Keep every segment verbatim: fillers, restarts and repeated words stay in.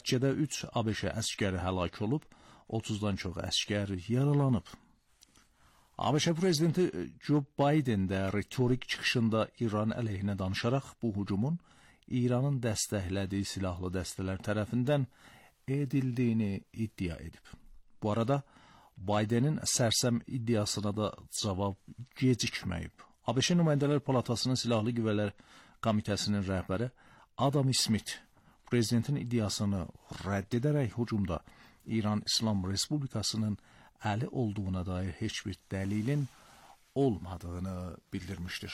Nəticədə üç ABŞ əskəri həlak olub, otuzdan çox əskər yaralanıb. ABŞ prezidenti Joe Biden də retorik çıxışında İran əleyhinə danışaraq bu hücumun İranın dəstəklədiyi silahlı dəstələr tərəfindən edildiyini iddia edib. Bu arada Bidenin sərsəm iddiasına da cavab gecikməyib. ABŞ Nümayəndələr Palatasının Silahlı Qüvvələr Komitəsinin rəhbəri Adam Smith prezidentin iddiasını rədd edərək hücumda İran İslam Respublikasının əli olduğuna dair heç bir dəlilin olmadığını bildirmişdir.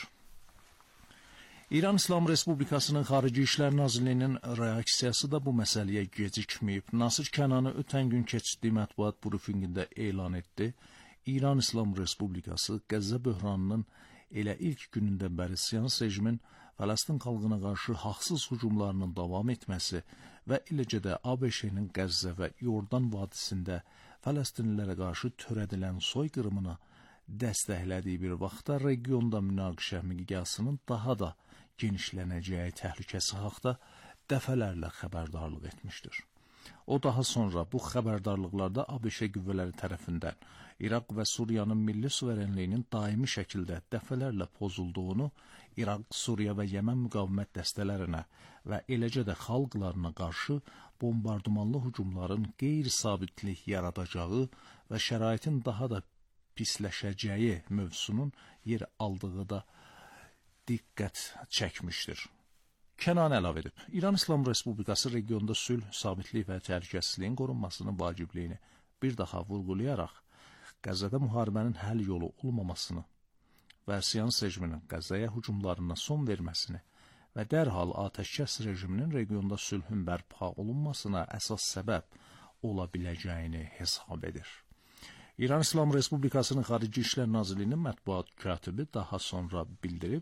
İran İslam Respublikasının Xarici İşlər Nazirliyinin reaksiyası da bu məsələyə gecikməyib. Nasir Kənani ötən gün keçirdiyi mətbuat brifinqində elan etdi. İran İslam Respublikası Qəzza böhranının elə ilk günündə bəri siyasi rejimin Fələstin xalqına qarşı haqsız hücumlarının davam etməsi və eləcə də ABŞ-nin Qəzza və Yordan vadisində Fələstinlilərə qarşı törədilən soyqırımına dəstəklədiyi bir vaxtda regionda münaqişə miqyasının daha da genişlənəcəyi təhlükəsi haqda dəfələrlə xəbərdarlıq etmişdir. O daha sonra bu xəbərdarlıqlarda ABŞ qüvvələri tərəfindən İraq və Suriyanın milli suverenliyinin daimi şəkildə dəfələrlə pozulduğunu, İraq, Suriya və Yəmən müqavimət dəstələrinə və eləcə də xalqlarına qarşı bombardımanlı hücumların qeyri-sabitlik yaradacağı və şəraitin daha da pisləşəcəyi mövzusunun yer aldığı da diqqət çəkmişdir. Kənan əlavə edib, İran İslam Respublikası regionda sülh, sabitlik və təhlükəsizliyin qorunmasının vacibliyini bir daha vurğulayaraq, Qəzzada müharibənin həll yolu olmamasını və siyasi rejiminin Qəzzaya hücumlarına son verməsini və dərhal atəşkəs rejiminin regionda sülhün bərpa olunmasına əsas səbəb ola biləcəyini hesab edir. İran İslam Respublikasının Xarici İşlər Nazirliyinin mətbuat katibi daha sonra bildirib,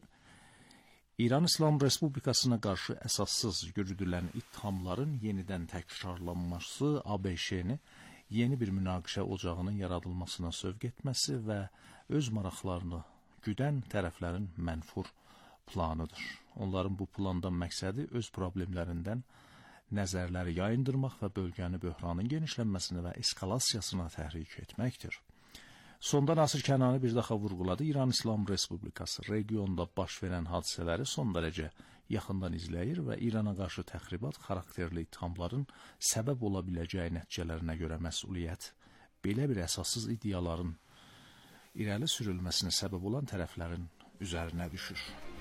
İran İslam Respublikasına qarşı əsassız yürüdülən ittihamların yenidən təkrarlanması ABŞ-ni yeni bir münaqişə ocağının yaradılmasına sövq etməsi və öz maraqlarını güdən tərəflərin mənfur planıdır. Onların bu plandan məqsədi öz problemlərindən nəzərləri yayındırmaq və bölgəni böhranın genişlənməsinə və eskalasiyasına təhrik etməkdir. Sonda Nasir Kənani bir daha vurğuladı, İran İslam Respublikası regionda baş verən hadisələri son dərəcə yaxından izləyir və İrana qarşı təxribat xarakterli ittihamların səbəb ola biləcəyi nəticələrinə görə məsuliyyət belə bir əsassız iddiaların irəli sürülməsinə səbəb olan tərəflərin üzərinə düşür.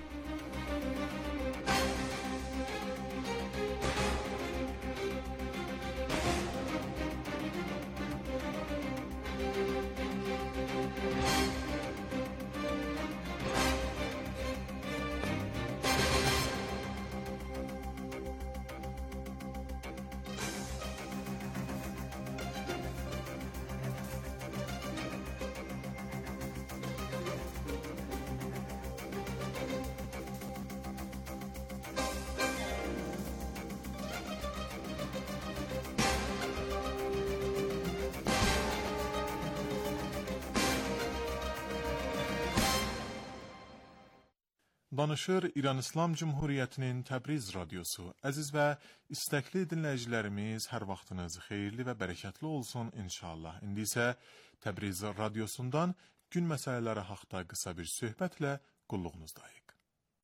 Danışır İran İslam Cumhuriyyətinin Təbriz radiosu. Əziz və istəkli dinləyicilərimiz, hər vaxtınız xeyirli və bərəkətli olsun inşallah. İndi isə Təbriz radiosundan gün məsələləri haqda qısa bir söhbətlə qulluğunuzdayıq.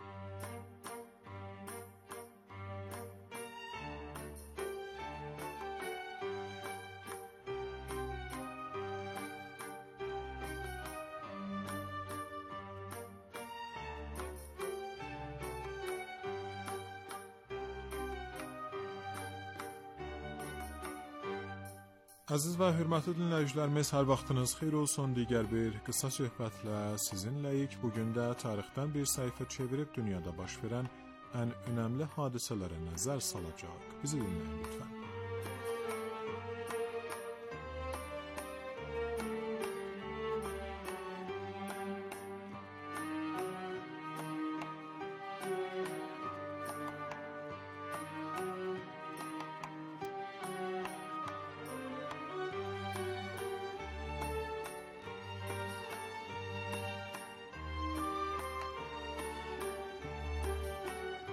Əziz və hörmətli dinləyicilərimiz, hər vaxtınız xeyir olsun. Digər bir qısa söhbətlə sizinləyik. Bugün də tarixdən bir səhifə çevirib dünyada baş verən ən önəmli hadisələrə nəzər salacaq. Bizi dinləyin lütfən.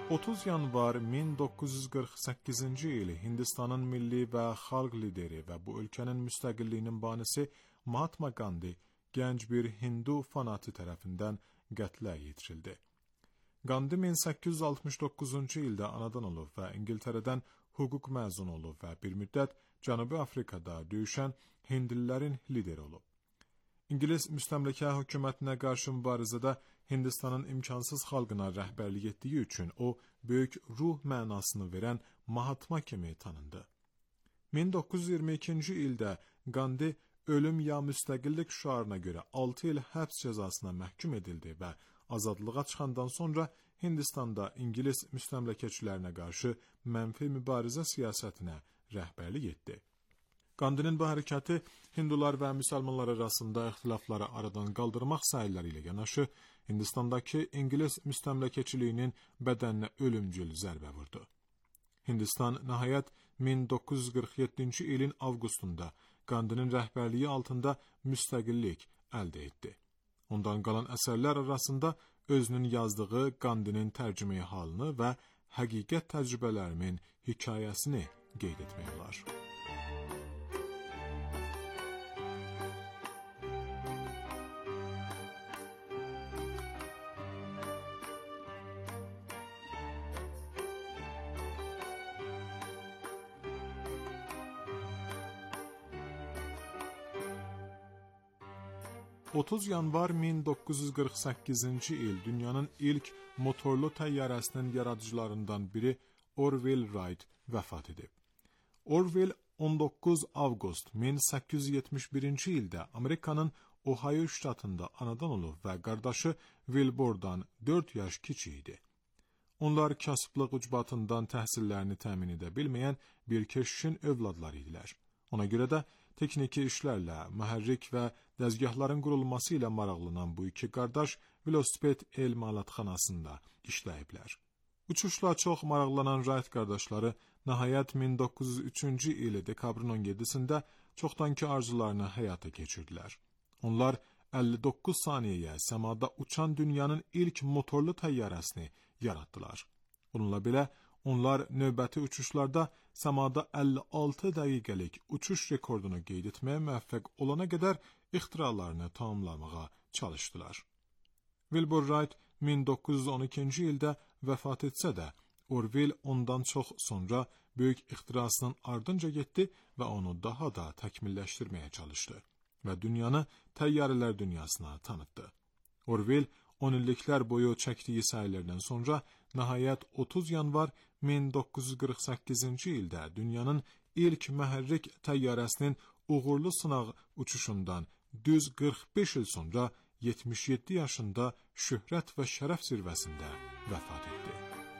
otuz yanvar min doqquz yüz qırx səkkizinci il Hindistanın milli və xalq lideri və bu ölkənin müstəqilliyinin banisi Mahatma Gandhi gənc bir Hindu fanatı tərəfindən qətlə yetirildi. Gandhi min səkkiz yüz altmış doqquzuncu ildə anadan olub və İngiltərədən hüquq məzunu olub və bir müddət Cənubi Afrikada döyüşən Hindlilərin lideri olub. İngilis müstəmləkə hökumətinə qarşı mübarizədə Hindistanın imkansız xalqına rəhbərlik etdiyi üçün o, böyük ruh mənasını verən Mahatma kimi tanındı. min doqquz yüz iyirmi ikinci ildə Gandhi ölüm ya müstəqillik şüarına görə altı il həbs cəzasına məhkum edildi və azadlığa çıxandan sonra Hindistanda İngilis müstəmləkəçilərinə qarşı mənfi mübarizə siyasətinə rəhbərlik etdi. Gandhinin bu hərəkəti Hindular və müsəlmanlar arasında ixtilafları aradan qaldırmaq səyləri ilə yanaşı, Hindistandakı İngilis müstəmləkəçiliyinin bədəninə ölümcül zərbə vurdu. Hindistan nəhayət min doqquz yüz qırx yeddinci ilin avqustunda Gandhinin rəhbərliyi altında müstəqillik əldə etdi. Ondan qalan əsərlər arasında özünün yazdığı Gandhinin tərcümeyi halını və həqiqət təcrübələrinin hekayəsini qeyd etmək olar. otuz yanvar min doqquz yüz qırx səkkizinci il dünyanın ilk motorlu təyyarəsinin yaradıcılarından biri Orville Wright vəfat edib. Orville on doqquz avqust min səkkiz yüz yetmiş birinci ildə Amerikanın Ohio ştatında anadan olub və qardaşı Wilburdan dörd yaş kiçik idi. Onlar kasıblıq ucbatından təhsillərini təmin edə bilməyən bir keşişin övladları idilər. Ona görə də texniki işlərlə, mühərrik və dəzgahların qurulması ilə maraqlanan bu iki qardaş velosiped elmalatxanasında işləyiblər. Uçuşla çox maraqlanan Wright qardaşları nəhayət min doqquz yüz üçüncü il dekabrın on yeddisində çoxdankı arzularını həyata keçirdilər. Onlar əlli doqquz saniyəyə səmada uçan dünyanın ilk motorlu təyyarəsini yaratdılar. Bununla belə, onlar növbəti uçuşlarda səmada əlli altı dəqiqəlik uçuş rekordunu qeyd etməyə müvəffəq olana qədər ixtiralarını tamamlamağa çalışdılar. Wilbur Wright min doqquz yüz on ikinci ildə vəfat etsə də, Orville ondan çox sonra böyük ixtirasının ardınca getdi və onu daha da təkmilləşdirməyə çalışdı və dünyanı təyyarələr dünyasına tanıtdı. Orville on illiklər boyu çəkdiyi səylərdən sonra nəhayət otuz yanvar min doqquz yüz qırx səkkizinci ildə dünyanın ilk məhərrik təyyarəsinin uğurlu sınaq uçuşundan düz qırx beş il sonra yetmiş yeddi yaşında şöhrət və şərəf zirvəsində vəfat etdi.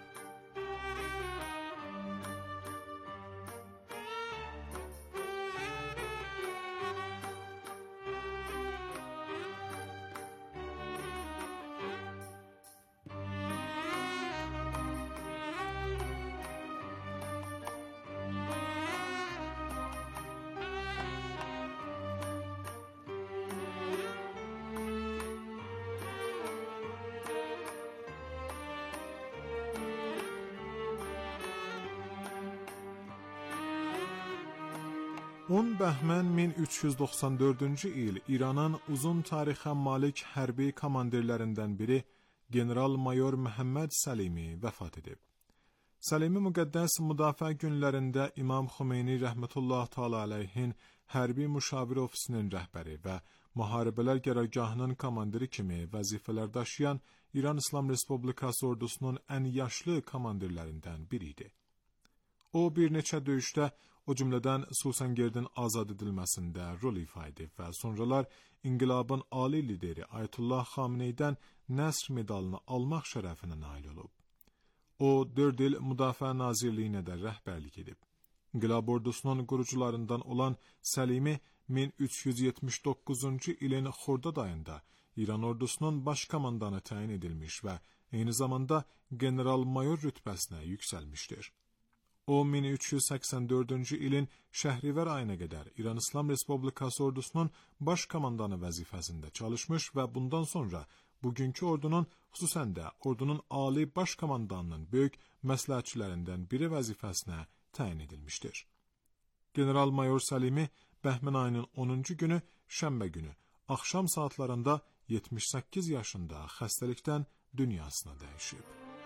on bəhmən min üç yüz doxsan dördüncü il İranın uzun tarixə malik hərbi komandirlərindən biri General-Mayor Məhəmməd Səlimi vəfat edib. Səlimi müqəddəs müdafiə günlərində İmam Xümeyni rəhmətullah təala əleyhin hərbi müşavir ofisinin rəhbəri və müharibələr qərargahının komandiri kimi vəzifələr daşıyan İran İslam Respublikası ordusunun ən yaşlı komandirlərindən biri idi. O bir neçə döyüşdə, o cümlədən Susəngerdin azad edilməsində rol ifa edib və sonralar inqilabın ali lideri Ayətullah Xameneydən Nəsr medalını almaq şərəfinə nail olub. O, dörd il Müdafiə Nazirliyinə də rəhbərlik edib. İnqilab ordusunun qurucularından olan Səlimi min üç yüz yetmiş doqquzuncu ilin Xordad ayında İran ordusunun baş komandanı təyin edilmiş və eyni zamanda general-mayor rütbəsinə yüksəlmişdir. O, min üç yüz səksən dördüncü ilin Şəhrivər ayına qədər İran İslam Respublikası ordusunun baş komandanı vəzifəsində çalışmış və bundan sonra bugünkü ordunun, xüsusən də ordunun ali baş komandanının böyük məsləhətçilərindən biri vəzifəsinə təyin edilmişdir. General-mayor Səlimi bəhmən ayının onuncu günü, şənbə günü, axşam saatlarında yetmiş səkkiz yaşında xəstəlikdən dünyasına dəyişib.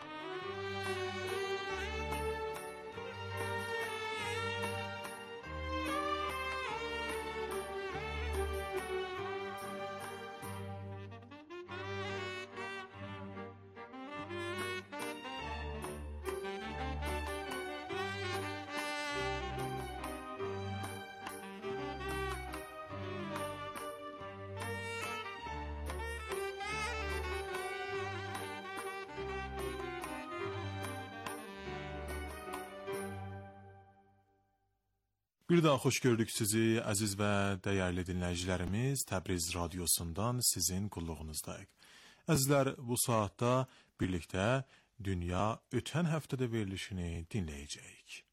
Bir daha xoş gördük sizi, əziz və dəyərli dinləyicilərimiz. Təbriz radiosundan sizin qulluğunuzdayıq. Əzizlər, bu saatda birlikdə Dünya ötən həftədə verilişini dinləyəcəyik.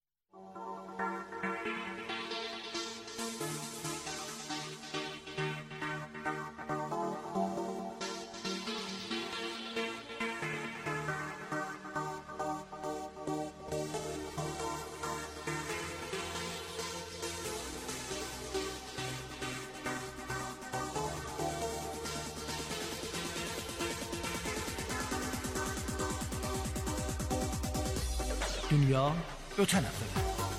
Dünya ötən həftədə.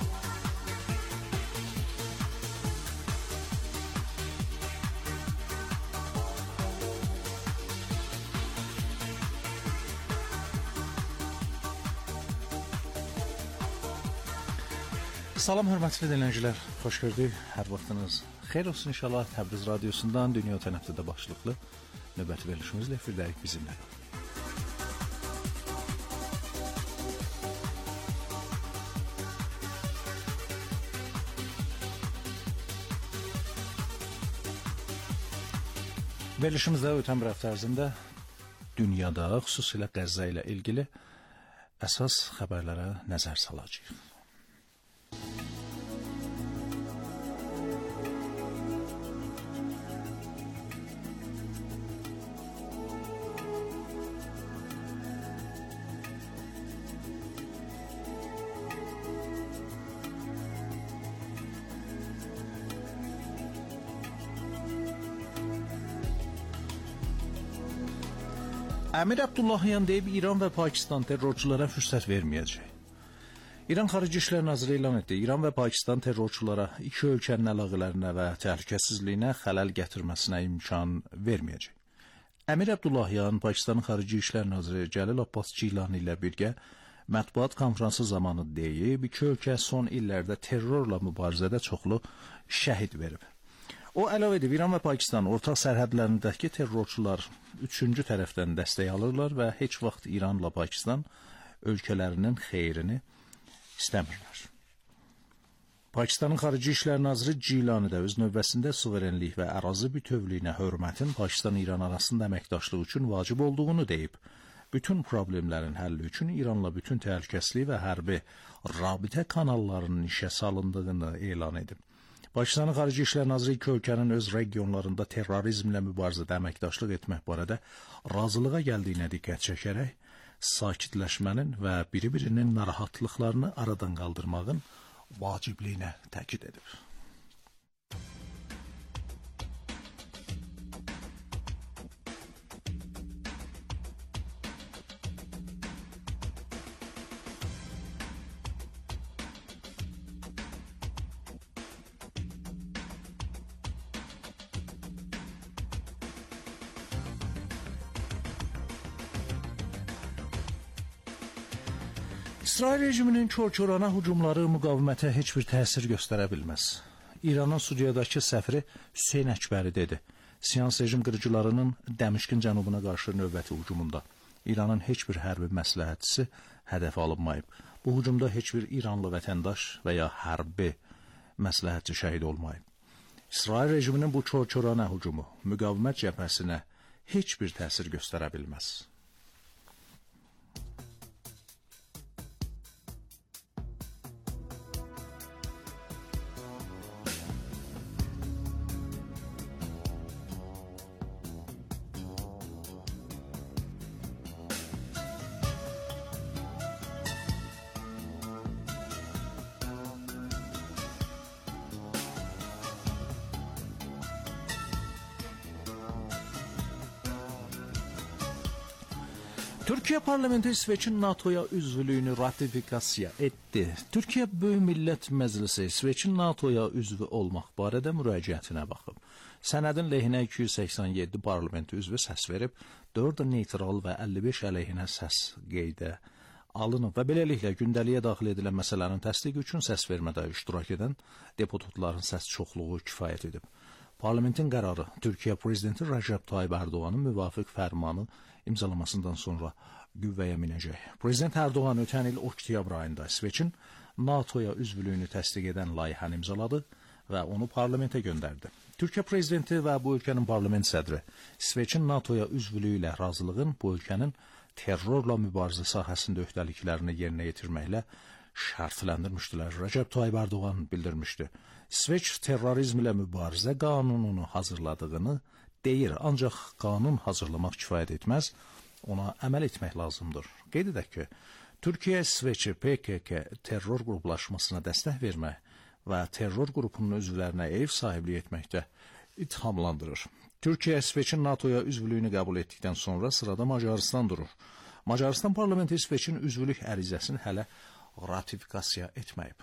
Salam hörmətli dinləyicilər, xoş gördük. Hər vaxtınız xeyir olsun inşallah. Təbriz radiosundan Dünya ötən həftədə başlıqlı növbəti verilişimizlə efirdəyik, bizimlə qalın. Verilişimizdə ötən bir həftə ərzində dünyada, xüsusilə Qəzza ilə ilgili əsas xəbərlərə nəzər salacağıq. Əmir Abdullahyan deyib, İran və Pakistan terrorçulara fürsət verməyəcək. İran Xarici İşlər Naziri elan etdi, İran və Pakistan terrorçulara iki ölkənin əlaqələrinə və təhlükəsizliyinə xələl gətirməsinə imkan verməyəcək. Əmir Abdullahyan, Pakistanın Xarici İşlər Naziri Cəlil Abbas Cilani ilə birgə mətbuat konfransı zamanı deyib, iki ölkə son illərdə terrorla mübarizədə çoxlu şəhid verib. O əlavə edib, İran və Pakistan ortaq sərhədlərindəki terrorçular üçüncü tərəfdən dəstək alırlar və heç vaxt İranla Pakistan ölkələrinin xeyrini istəmirlər. Pakistanın Xarici İşlər Naziri Cilani də öz növbəsində suverenlik və ərazi bütövlüyünə hörmətin Pakistan-İran arasında əməkdaşlığı üçün vacib olduğunu deyib. Bütün problemlərin həlli üçün İranla bütün təhlükəsizlik və hərbi rabitə kanallarının işə salındığını elan edib. Pakistanın Xarici İşlər Naziri iki ölkənin öz regionlarında terrorizmlə mübarizədə əməkdaşlıq etmək barədə razılığa gəldiyinə diqqət çəkərək, sakitləşmənin və biri-birinin narahatlıqlarını aradan qaldırmağın vacibliyinə təkid edib. İsrail rejiminin çor-çorana hücumları müqavimətə heç bir təsir göstərə bilməz. İranın Suriyadakı səfiri Hüseyn Əkbəri dedi. Siyans rejim qırıcılarının Dəmişqin cənubuna qarşı növbəti hücumunda İranın heç bir hərbi məsləhətçisi hədəf alınmayıb. Bu hücumda heç bir İranlı vətəndaş və ya hərbi məsləhətçi şəhid olmayıb. İsrail rejiminin bu çor-çorana hücumu müqavimət cəbhəsinə heç bir təsir göstərə bilməz. Türkiye parlamenti İsveç'in NATO'ya üzvlüyünü ratifikasiya etdi. Türkiye Böyük Millət Məclisi İsveç'in NATO'ya üzvü olmaq barədə müraciətinə baxıb. Sənədin lehinə iki yüz səksən yeddi parlamenti üzvü səs verib, dörd neytral və əlli beş əleyhinə səs qeydə alınıb və beləliklə gündəliyə daxil edilən məsələnin təsdiqi üçün səs vermədə iştirak edən deputatların səs çoxluğu kifayət edib. Parlamentin qərarı Türkiyə prezidenti Rəcəb Tayyib Ərdoğanın müvafiq fərmanı imzalamasından sonra qüvvəyə minəcək. Prezident Ərdoğan ötən il oktyabr ayında İsveç'in NATO'ya üzvlüyünü təsdiq edən layihəni imzaladı və onu parlamentə göndərdi. Türkiyə prezidenti və bu ölkənin parlament sədri İsveç'in NATO'ya üzvlüyü ilə razılığın bu ölkənin terrorla mübarizə sahəsində öhdəliklərini yerinə yetirməklə şərtləndirmişdilər. Rəcəb Tayyib Ərdoğan bildirmişdi. İsveç terrorizm ilə mübarizə qanununu hazırladığını deyir, ancaq qanun hazırlamaq kifayət etməz, ona əməl etmək lazımdır. Qeyd edək ki, Türkiyə İsveç'i P K K terror qruplaşmasına dəstək vermək və terror qrupunun üzvlərinə ev sahiblik etməkdə ithamlandırır. Türkiyə İsveç'in NATO'ya üzvlüyünü qəbul etdikdən sonra sırada Macaristan durur. Macaristan parlamenti İsveç'in üzvlük ərizəsini hələ ratifikasiya etməyib.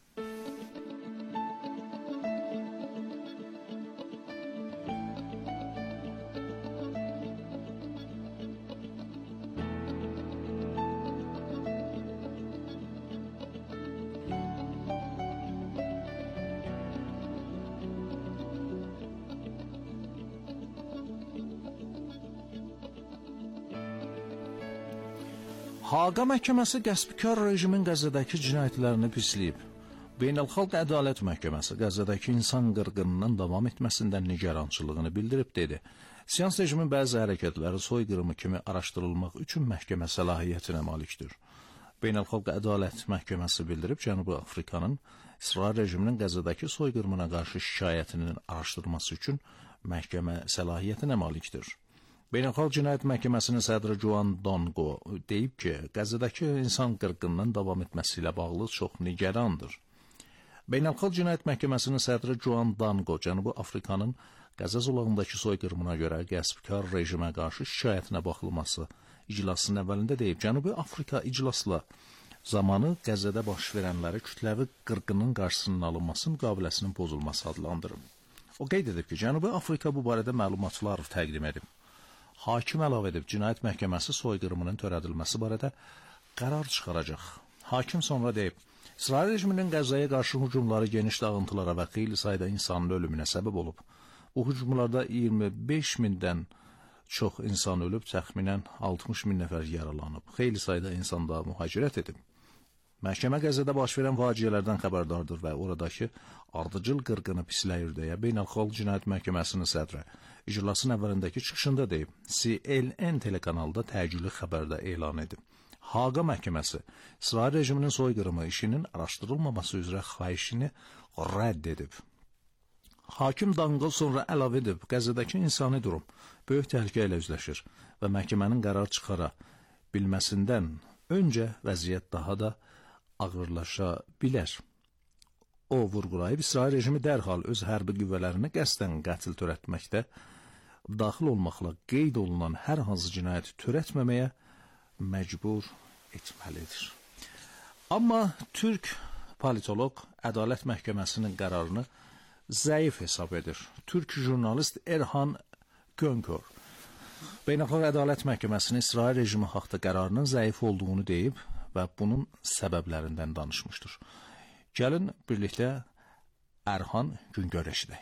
Haqa məhkəməsi qəsbkar rejimin Qəzzədəki cinayətlərini pisləyib. Beynəlxalq Ədalət Məhkəməsi Qəzzədəki insan qırğınının davam etməsindən nigarançılığını bildirib dedi. Siyans rejimin bəzi hərəkətləri soyqırımı kimi araşdırılmaq üçün məhkəmə səlahiyyətinə malikdir. Beynəlxalq Ədalət Məhkəməsi bildirib Cənubi Afrikanın İsrail rejiminin Qəzzədəki soyqırımına qarşı şikayətinin araşdırılması üçün məhkəmə səlahiyyətinə malikdir. Beynəlxalq Cinayət Məhkəməsinin sədri Juan Dongo deyib ki, Qəzzədəki insan qırğınının davam etməsi ilə bağlı çox nigarandır. Beynəlxalq Cinayət Məhkəməsinin sədri Juan Dongo Cənubi Afrikanın Qəzza zolağındakı soyqırımına görə qəsbkar rejimə qarşı şikayətinə baxılması iclasının əvvəlində deyib, Cənubi Afrika iclasla zamanı Qəzzədə baş verənləri kütləvi qırğının qarşısının alınması müqaviləsinin pozulması adlandırıb. O qeyd edib ki, Cənubi Afrika bu barədə məlumatlar təqdim edib. Hakim əlavə edib, Cinayət Məhkəməsi soyqırımının törədilməsi barədə qərar çıxaracaq. Hakim sonra deyib, İsrail rejiminin Qəzzaya qarşı hücumları geniş dağıntılara və xeyli sayda insanın ölümünə səbəb olub. Bu hücumlarda iyirmi beş mindən çox insan ölüb, təxminən altmış min nəfər yaralanıb. Xeyli sayda insan da mühacirət edib. Məhkəmə Qəzzada baş verən faciələrdən xəbərdardır və oradakı ardıcıl qırğını pisləyir deyə Beynəlxalq Cinayət Məhkəməsinin sədri iclasın əvvəlindəki çıxışında deyib. C N N telekanalda təcili xəbərdə elan edib. Haqa məhkəməsi İsrail rejiminin soyqırımı işinin araşdırılmaması üzrə xahişini rədd edib. Hakim Danqıl sonra əlavə edib, Qəzzadakı insani durum böyük təhlükə ilə üzləşir və məhkəmənin qərar çıxara bilməsindən öncə vəziyyət daha da ağırlaşa bilər. O vurğulayıb, İsrail rejimi dərhal öz hərbi qüvvələrini qəsdən qətl törətməkdə daxil olmaqla qeyd olunan hər hansı cinayəti törətməməyə məcbur etməlidir. Amma Türk politolog Ədalət Məhkəməsinin qərarını zəif hesab edir. Türk jurnalist Erhan Gönkör Beynəlxalq Ədalət Məhkəməsinin İsrail rejimi haqda qərarının zəif olduğunu deyib və bunun səbəblərindən danışmışdır. Gəlin birlikdə Erhan Güngör eşidək.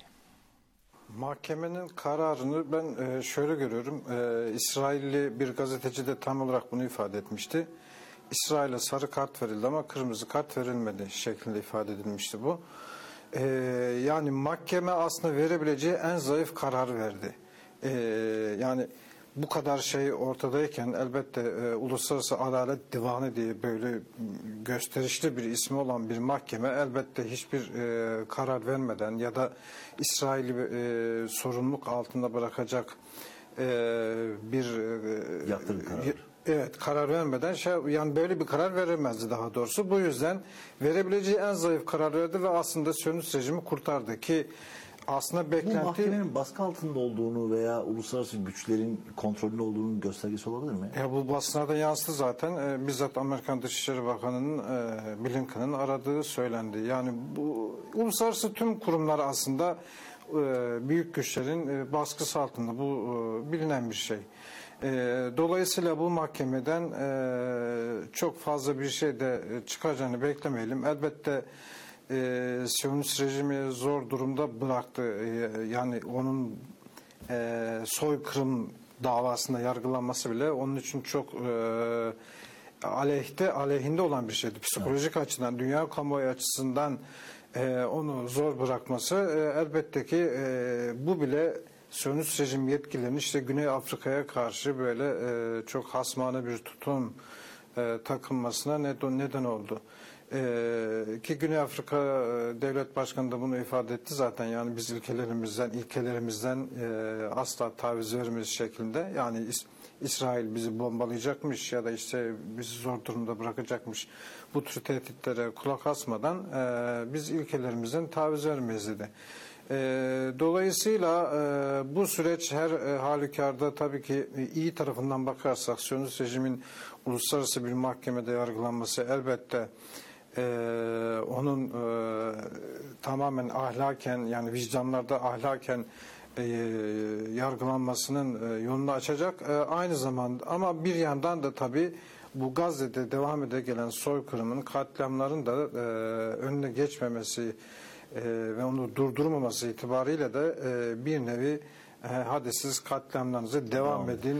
Mahkemenin kararını ben e, şöyle görüyorum. E, İsrailli bir gazeteci de tam olarak bunu ifade etmişti. İsrail'e sarı kart verildi ama kırmızı kart verilmedi şeklinde ifade edilmişti bu. E, yani mahkeme aslında verebileceği en zayıf karar verdi. E, yani bu kadar şey ortadayken elbette e, Uluslararası Adalet Divanı diye böyle gösterişli bir ismi olan bir mahkeme elbette hiçbir e, karar vermeden ya da İsrail'i e, sorumluluk altında bırakacak e, bir e, Yakın karar. Bir, evet karar vermeden şey yani böyle bir karar veremezdi daha doğrusu. Bu yüzden verebileceği en zayıf karar verdi ve aslında Siyonist rejimi kurtardı ki Aslında Bu beklenti... mahkemenin baskı altında olduğunu veya uluslararası güçlerin kontrolünde olduğunun göstergesi olabilir mi? Ya bu basına da yansıdı zaten. E, bizzat Amerikan Dışişleri Bakanı'nın e, Blinken'ın aradığı söylendi. Yani bu uluslararası tüm kurumlar aslında e, büyük güçlerin e, baskısı altında. Bu e, bilinen bir şey. E, dolayısıyla bu mahkemeden e, çok fazla bir şey de çıkacağını beklemeyelim. Elbette e, Siyonist rejimi zor durumda bıraktı. E, yani onun e, soykırım davasında yargılanması bile onun için çok e, aleyhte aleyhinde olan bir şeydi. Psikolojik evet. açıdan, dünya kamuoyu açısından e, onu zor bırakması e, elbette ki e, bu bile Siyonist rejim yetkililerinin işte Güney Afrika'ya karşı böyle e, çok hasmane bir tutum e, takılmasına neden, neden oldu. Ee, ki Güney Afrika Devlet Başkanı da bunu ifade etti zaten, yani biz ilkelerimizden ilkelerimizden e, asla taviz vermeyiz şeklinde, yani İs İsrail bizi bombalayacakmış ya da işte bizi zor durumda bırakacakmış, bu tür tehditlere kulak asmadan e, biz ilkelerimizden taviz vermeyiz dedi. E, dolayısıyla e, bu süreç her e, halükarda tabii ki e, iyi tarafından bakarsak Siyonist rejimin uluslararası bir mahkemede yargılanması elbette Ee, onun e, tamamen ahlaken, yani vicdanlarda ahlaken e, yargılanmasının e, yolunu açacak. E, aynı zamanda ama bir yandan da tabii bu Gazze'de devam ede gelen soykırımın, katliamların da e, önüne geçmemesi e, ve onu durdurmaması itibariyle de e, bir nevi e, hadi siz katliamlarınıza devam tamam. edin.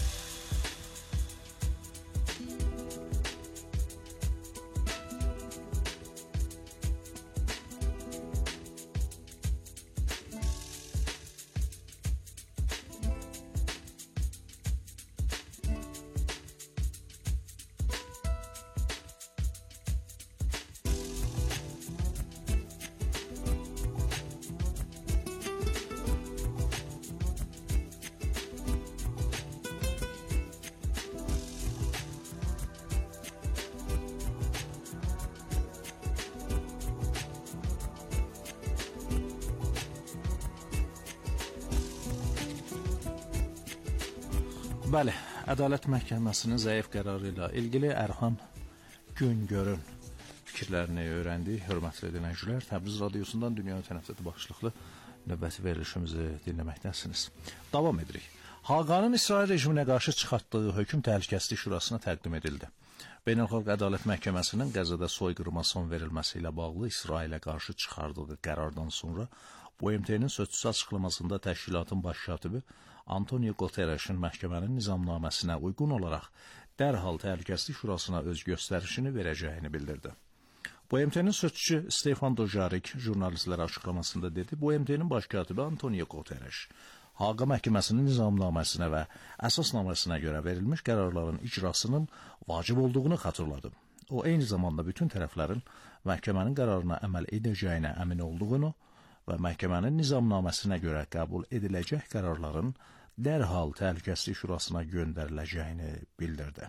Bəli, Ədalət Məhkəməsinin zəif qərarı ilə ilgili Ərxan Güngörün fikirlərini öyrəndik. Hörmətli dinləyicilər, Təbriz Radiosundan Dünya Tənəffüsü başlıqlı növbəti verilişimizi dinləməkdəsiniz. Davam edirik. Haqanın İsrail rejiminə qarşı çıxartdığı hökm Təhlükəsizlik Şurasına təqdim edildi. Beynəlxalq Ədalət Məhkəməsinin Qəzzada soyqırıma son verilməsi ilə bağlı İsrailə qarşı çıxardığı qərardan sonra B M T-nin sözçüsü açıqlamasında təşkilatın baş katibi Antonio Guterres'in məhkəmənin nizamnaməsinə uyğun olaraq dərhal Təhlükəsizlik Şurasına öz göstərişini verəcəyini bildirdi. B M T-nin sözçüsü Stefan Dujarric jurnalistlərə açıqlamasında dedi, B M T-nin baş katibi Antonio Guterres Haqa məhkəməsinin nizamnaməsinə və əsasnaməsinə görə verilmiş qərarların icrasının vacib olduğunu xatırladı. O, eyni zamanda bütün tərəflərin məhkəmənin qərarına əməl edəcəyinə əmin olduğunu və məhkəmənin nizamnaməsinə görə qəbul ediləcək qərarların dərhal Təhlükəsizlik Şurasına göndəriləcəyini bildirdi.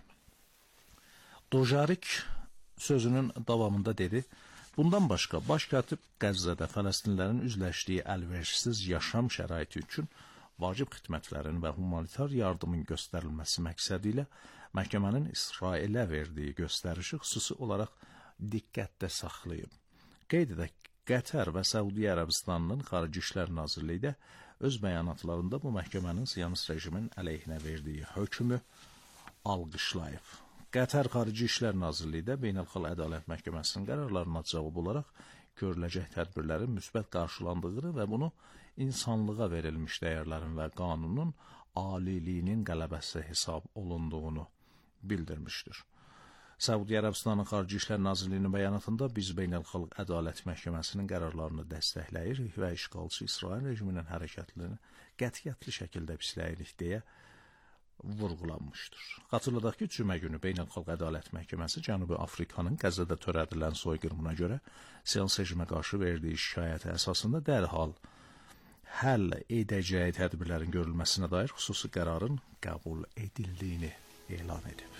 Dujarric sözünün davamında dedi, bundan başqa baş katib Qəzzədə Fələstinlərin üzləşdiyi əlverişsiz yaşam şəraiti üçün vacib xidmətlərin və humanitar yardımın göstərilməsi məqsədi ilə məhkəmənin İsrailə verdiyi göstərişi xüsusi olaraq diqqətdə saxlayıb. Qeyd edək, Qətər və Səudiyyə Ərəbistanının Xarici İşlər Nazirliyi də öz bəyanatlarında bu məhkəmənin Siyonist rejimin əleyhinə verdiyi hökmü alqışlayıb. Qətər Xarici İşlər Nazirliyi də Beynəlxalq Ədalət Məhkəməsinin qərarlarına cavab olaraq görüləcək tədbirlərin müsbət qarşılandığını və bunu insanlığa verilmiş dəyərlərin və qanunun aliliyinin qələbəsi hesab olunduğunu bildirmişdir. Səudiyyə Ərəbistanının Xarici İşlər Nazirliyinin bəyanatında biz Beynəlxalq Ədalət Məhkəməsinin qərarlarını dəstəkləyirik və işğalçı İsrail rejiminin hərəkətlərini qətiyyətli şəkildə pisləyirik deyə vurğulanmışdır. Xatırladaq ki, cümə günü Beynəlxalq Ədalət Məhkəməsi Cənubi Afrikanın Qəzzədə törədilən soyqırımına görə Siyonist rejimə qarşı verdiyi şikayəti əsasında dərhal həll edəcəyi tədbirlərin görülməsinə dair xüsusi qərarın qəbul edildiyini elan edib.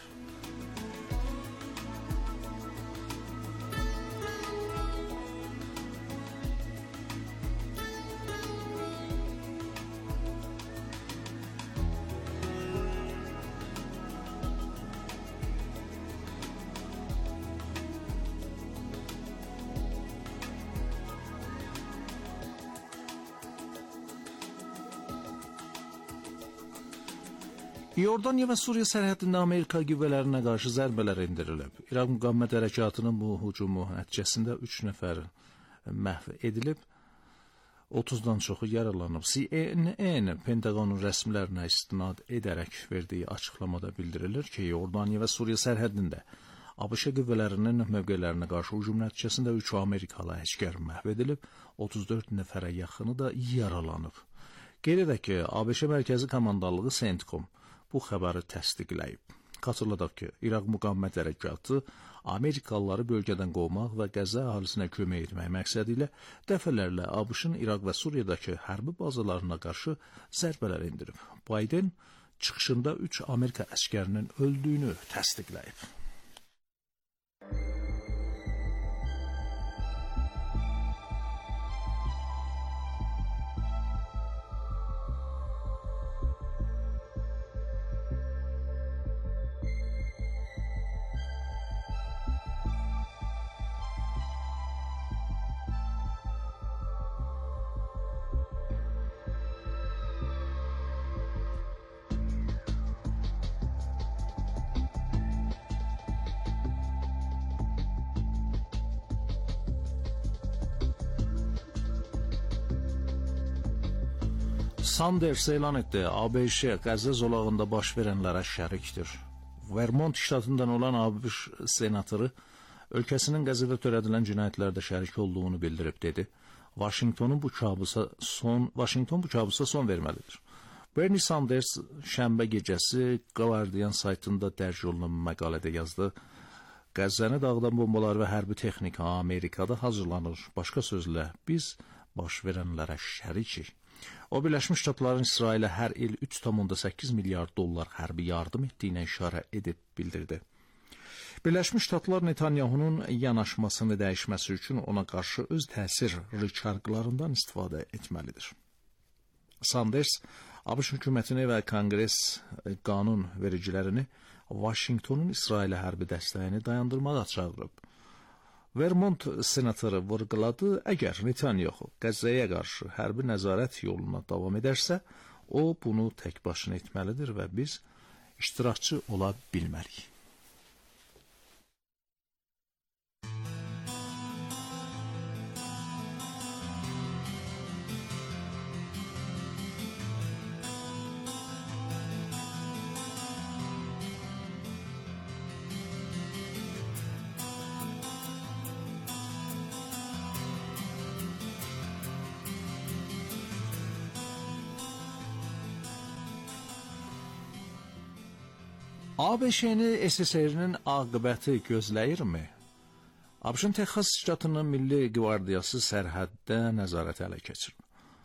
İordaniya və Suriya sərhədində Amerika qüvvələrinə qarşı zərbələr endirilib. İraq müqavimət hərəkatının bu hücumu nəticəsində üç nəfər məhv edilib, otuzdan çoxu yaralanıb. C N N Pentaqonun rəsmilərinə istinad edərək verdiyi açıqlamada bildirilir ki, İordaniya və Suriya sərhədində ABŞ qüvvələrinin mövqelərinə qarşı hücum nəticəsində üç Amerikalı əsgər məhv edilib, otuz dörd nəfərə yaxını da yaralanıb. Qeyd edək ki, ABŞ Mərkəzi Komandanlığı CENTCOM bu xəbəri təsdiqləyib. Xatırladaq ki, İraq müqavimət hərəkatı Amerikalıları bölgədən qovmaq və Qəzza əhalisinə kömək etmək məqsədi ilə dəfələrlə ABŞ-ın İraq və Suriyadakı hərbi bazalarına qarşı zərbələr endirib. Biden çıxışında üç Amerika əsgərinin öldüyünü təsdiqləyib. Sanders elan etdi, ABŞ Qəzza zolağında baş verənlərə şərikdir. Vermont ştatından olan ABŞ senatoru ölkəsinin Qəzzada törədilən cinayətlərdə şərik olduğunu bildirib dedi. Vaşinqtonun bu kabusa son Vaşinqton bu kabusa son verməlidir. Bernie Sanders şənbə gecəsi Guardian saytında dərc olunan məqalədə yazdı. Qəzzəni dağıdan bombalar və hərbi texnika Amerikada hazırlanır. Başqa sözlə, biz baş verənlərə şərikik. O, Birləşmiş Ştatların İsrailə hər il üç nöqtə səkkiz milyard dollar hərbi yardım etdiyinə işarə edib bildirdi. Birləşmiş Ştatlar Netanyahunun yanaşmasını dəyişməsi üçün ona qarşı öz təsir rıçarqlarından istifadə etməlidir. Sanders, ABŞ hökumətini və Konqres qanun vericilərini Vaşinqtonun İsrailə hərbi dəstəyini dayandırmağa çağırıb. Vermont senatoru vurğuladı, əgər Netanyahu Qəzzəyə qarşı hərbi nəzarət yoluna davam edərsə, o bunu tək başına etməlidir və biz iştirakçı ola bilməliyik. ABŞ-ni S S R-nin aqibəti gözləyirmi? ABŞ-ın Texas ştatının Milli Qvardiyası sərhəddə nəzarət ələ keçirib.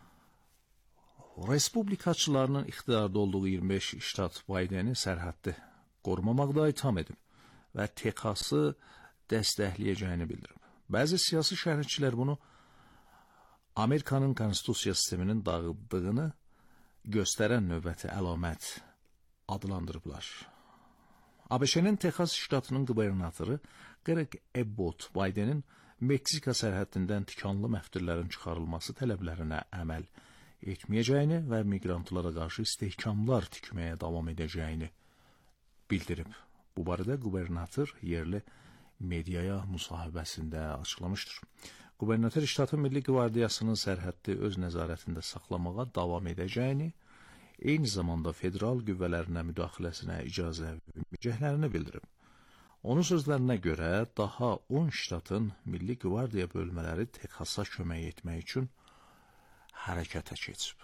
Respublikaçılarının iqtidarda olduğu iyirmi beş ştat Bideni sərhəddə qorumamaqda itham edib və Texası dəstəkləyəcəyini bildirib. Bəzi siyasi şərhçilər bunu Amerikanın konstitusiya sisteminin dağıldığını göstərən növbəti əlamət adlandırıblar. ABŞ-nin Texas ştatının qubernatoru Greg Abbott Bidenin Meksika sərhəddindən tikanlı məftillərin çıxarılması tələblərinə əməl etməyəcəyini və miqrantlara qarşı istehkamlar tikməyə davam edəcəyini bildirib. Bu barədə qubernator yerli mediaya müsahibəsində açıqlamışdır. Qubernator ştatın Milli Qvardiyasının sərhəddi öz nəzarətində saxlamağa davam edəcəyini, eyni zamanda federal qüvvələrinə müdaxiləsinə icazə verməyəcəklərini bildirib. Onun sözlərinə görə daha on ştatın Milli Qvardiya bölmələri Texasa kömək etmək üçün hərəkətə keçib.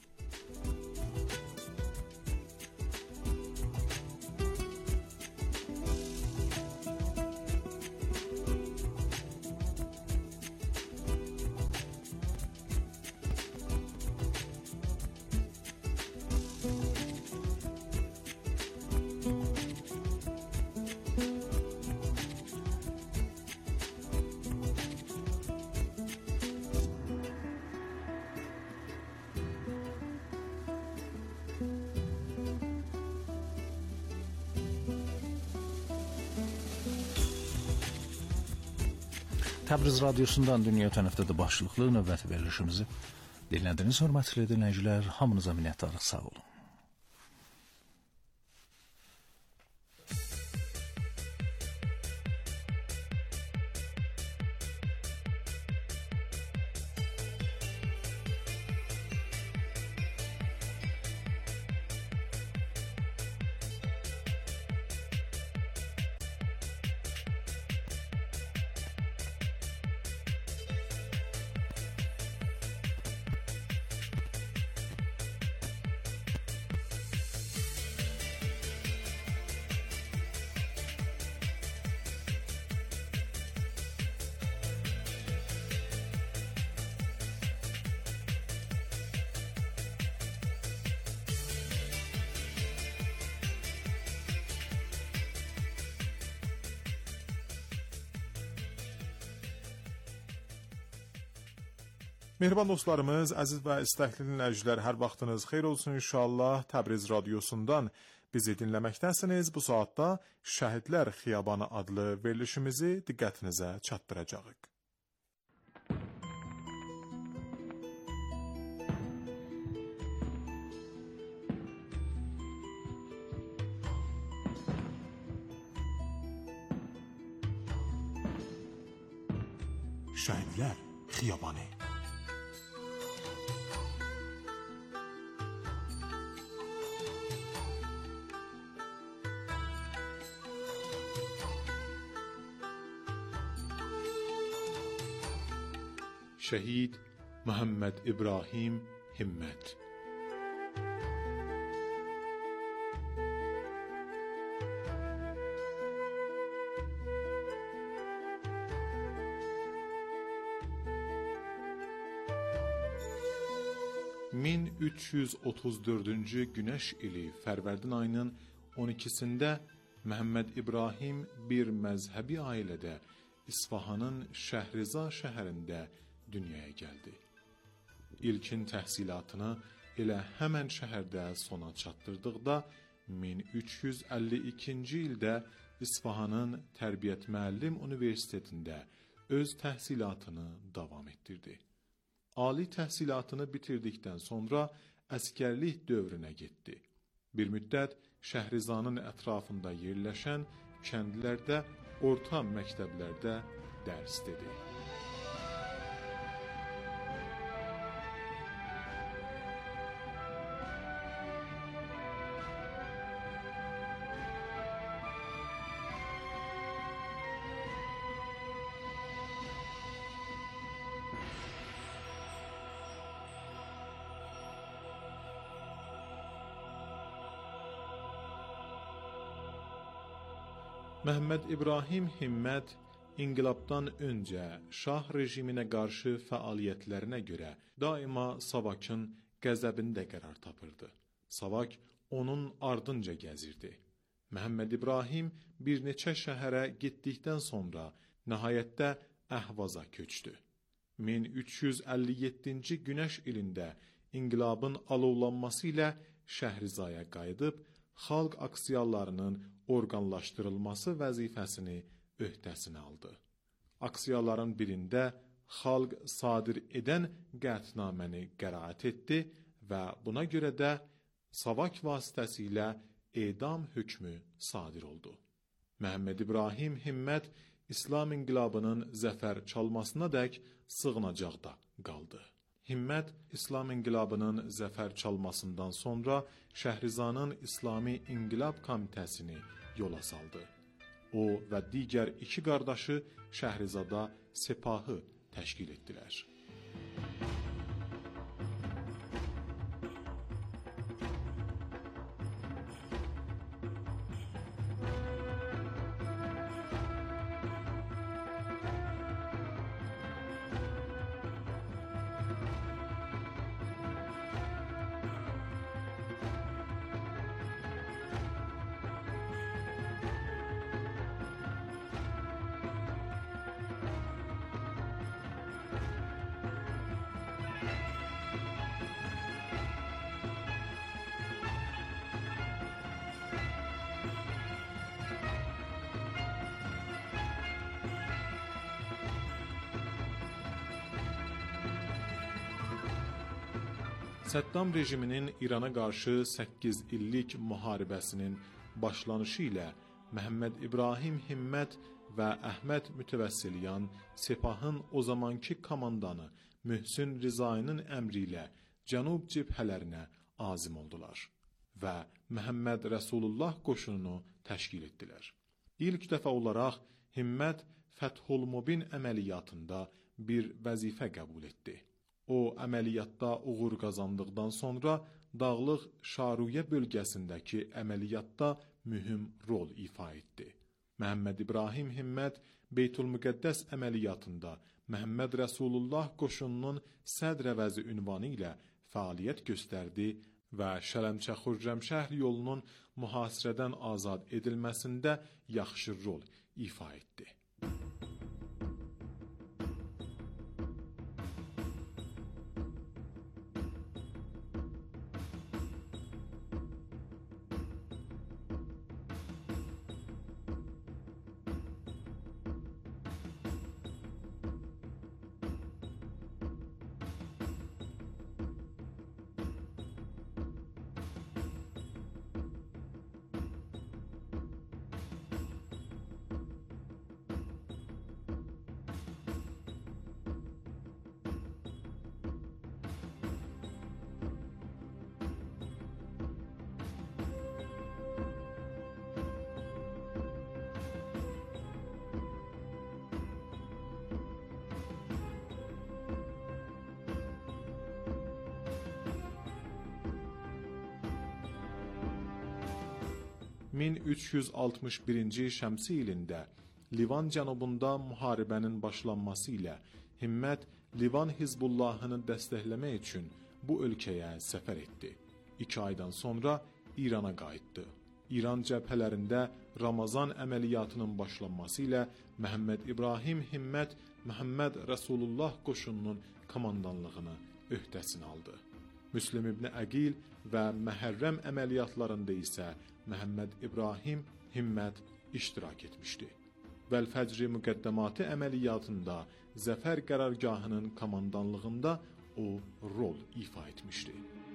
Təbriz radiosundan dünya tənəfdədə başlıqlı növbəti verilişimizi dinlədiniz, hörmətli dinləyicilər, hamınıza minnətdarıq, sağ olun. Mehriban dostlarımız, əziz və istəkli dinləyicilər, hər vaxtınız xeyir olsun inşallah. Təbriz radiosundan bizi dinləməkdəsiniz. Bu saatda Şəhidlər Xiyabanı adlı verilişimizi diqqətinizə çatdıracağıq. Şəhidlər Xiyabanı. Şəhid Məhəmməd İbrahim Himmət. min üç yüz otuz dördüncü Günəş ili Fərvərdin ayının on ikisində Məhəmməd İbrahim bir məzhəbi ailədə İsfahanın Şəhriza şəhərində dünyaya gəldi. İlkin təhsilatını elə həmən şəhərdə sona çatdırdıqda min üç yüz əlli ikinci ildə İsfahanın Tərbiyyət Müəllim Universitetində öz təhsilatını davam etdirdi. Ali təhsilatını bitirdikdən sonra əskərlik dövrünə getdi. Bir müddət Şəhrizanın ətrafında yerləşən kəndlərdə, orta məktəblərdə dərs dedi. Məhəmməd İbrahim Himmət inqilabdan öncə şah rejiminə qarşı fəaliyyətlərinə görə daima Savakın qəzəbində qərar tapırdı. Savak onun ardınca gəzirdi. Məhəmməd İbrahim bir neçə şəhərə getdikdən sonra nəhayətdə Əhvaza köçdü. min üç yüz əlli yeddinci Günəş ilində inqilabın alovlanması ilə Şəhrizaya qayıdıb, xalq aksiyalarının orqanlaşdırılması vəzifəsini öhdəsinə aldı. Aksiyaların birində xalq sadir edən qətnaməni qəraət etdi və buna görə də Savak vasitəsilə edam hökmü sadir oldu. Məhəmməd İbrahim Himmət İslam inqilabının zəfər çalmasına dək sığınacaqda qaldı. Himmət İslam inqilabının zəfər çalmasından sonra Şəhrizanın İslami İnqilab Komitəsini yola saldı. O və digər iki qardaşı Şəhrizada sepahı təşkil etdilər. Səddam rejiminin İrana qarşı səkkiz illik müharibəsinin başlanışı ilə Məhəmməd İbrahim Himmət və Əhməd Mütəvəssilyan sepahın o zamanki komandanı Mühsün Rizayının əmri ilə cənub cəbhələrinə azim oldular və Məhəmməd Rəsulullah qoşununu təşkil etdilər. İlk dəfə olaraq Himmət Fəthul Mubin əməliyyatında bir vəzifə qəbul etdi. O, əməliyyatda uğur qazandıqdan sonra Dağlıq Şaruyə bölgəsindəki əməliyyatda mühüm rol ifa etdi. Məhəmməd İbrahim Himmət Beytülmüqəddəs əməliyyatında Məhəmməd Rəsulullah qoşununun sədr əvəzi ünvanı ilə fəaliyyət göstərdi və Şələmçə-Xürrəmşəhr yolunun mühasirədən azad edilməsində yaxşı rol ifa etdi. min üç yüz altmış birinci Şəmsi ilində Livan cənubunda müharibənin başlanması ilə Himmət Livan Hizbullahını dəstəkləmək üçün bu ölkəyə səfər etdi. İki aydan sonra İrana qayıtdı. İran cəbhələrində Ramazan əməliyyatının başlanması ilə Məhəmməd İbrahim Himmət Məhəmməd Rəsulullah qoşununun komandanlığını öhdəsinə aldı. Müslim İbn Əqil və Məhərrəm əməliyyatlarında isə Məhəmməd İbrahim Himmət iştirak etmişdi. Vəl-Fəcri müqəddəmatı əməliyyatında Zəfər qərargahının komandanlığında o rol ifa etmişdi.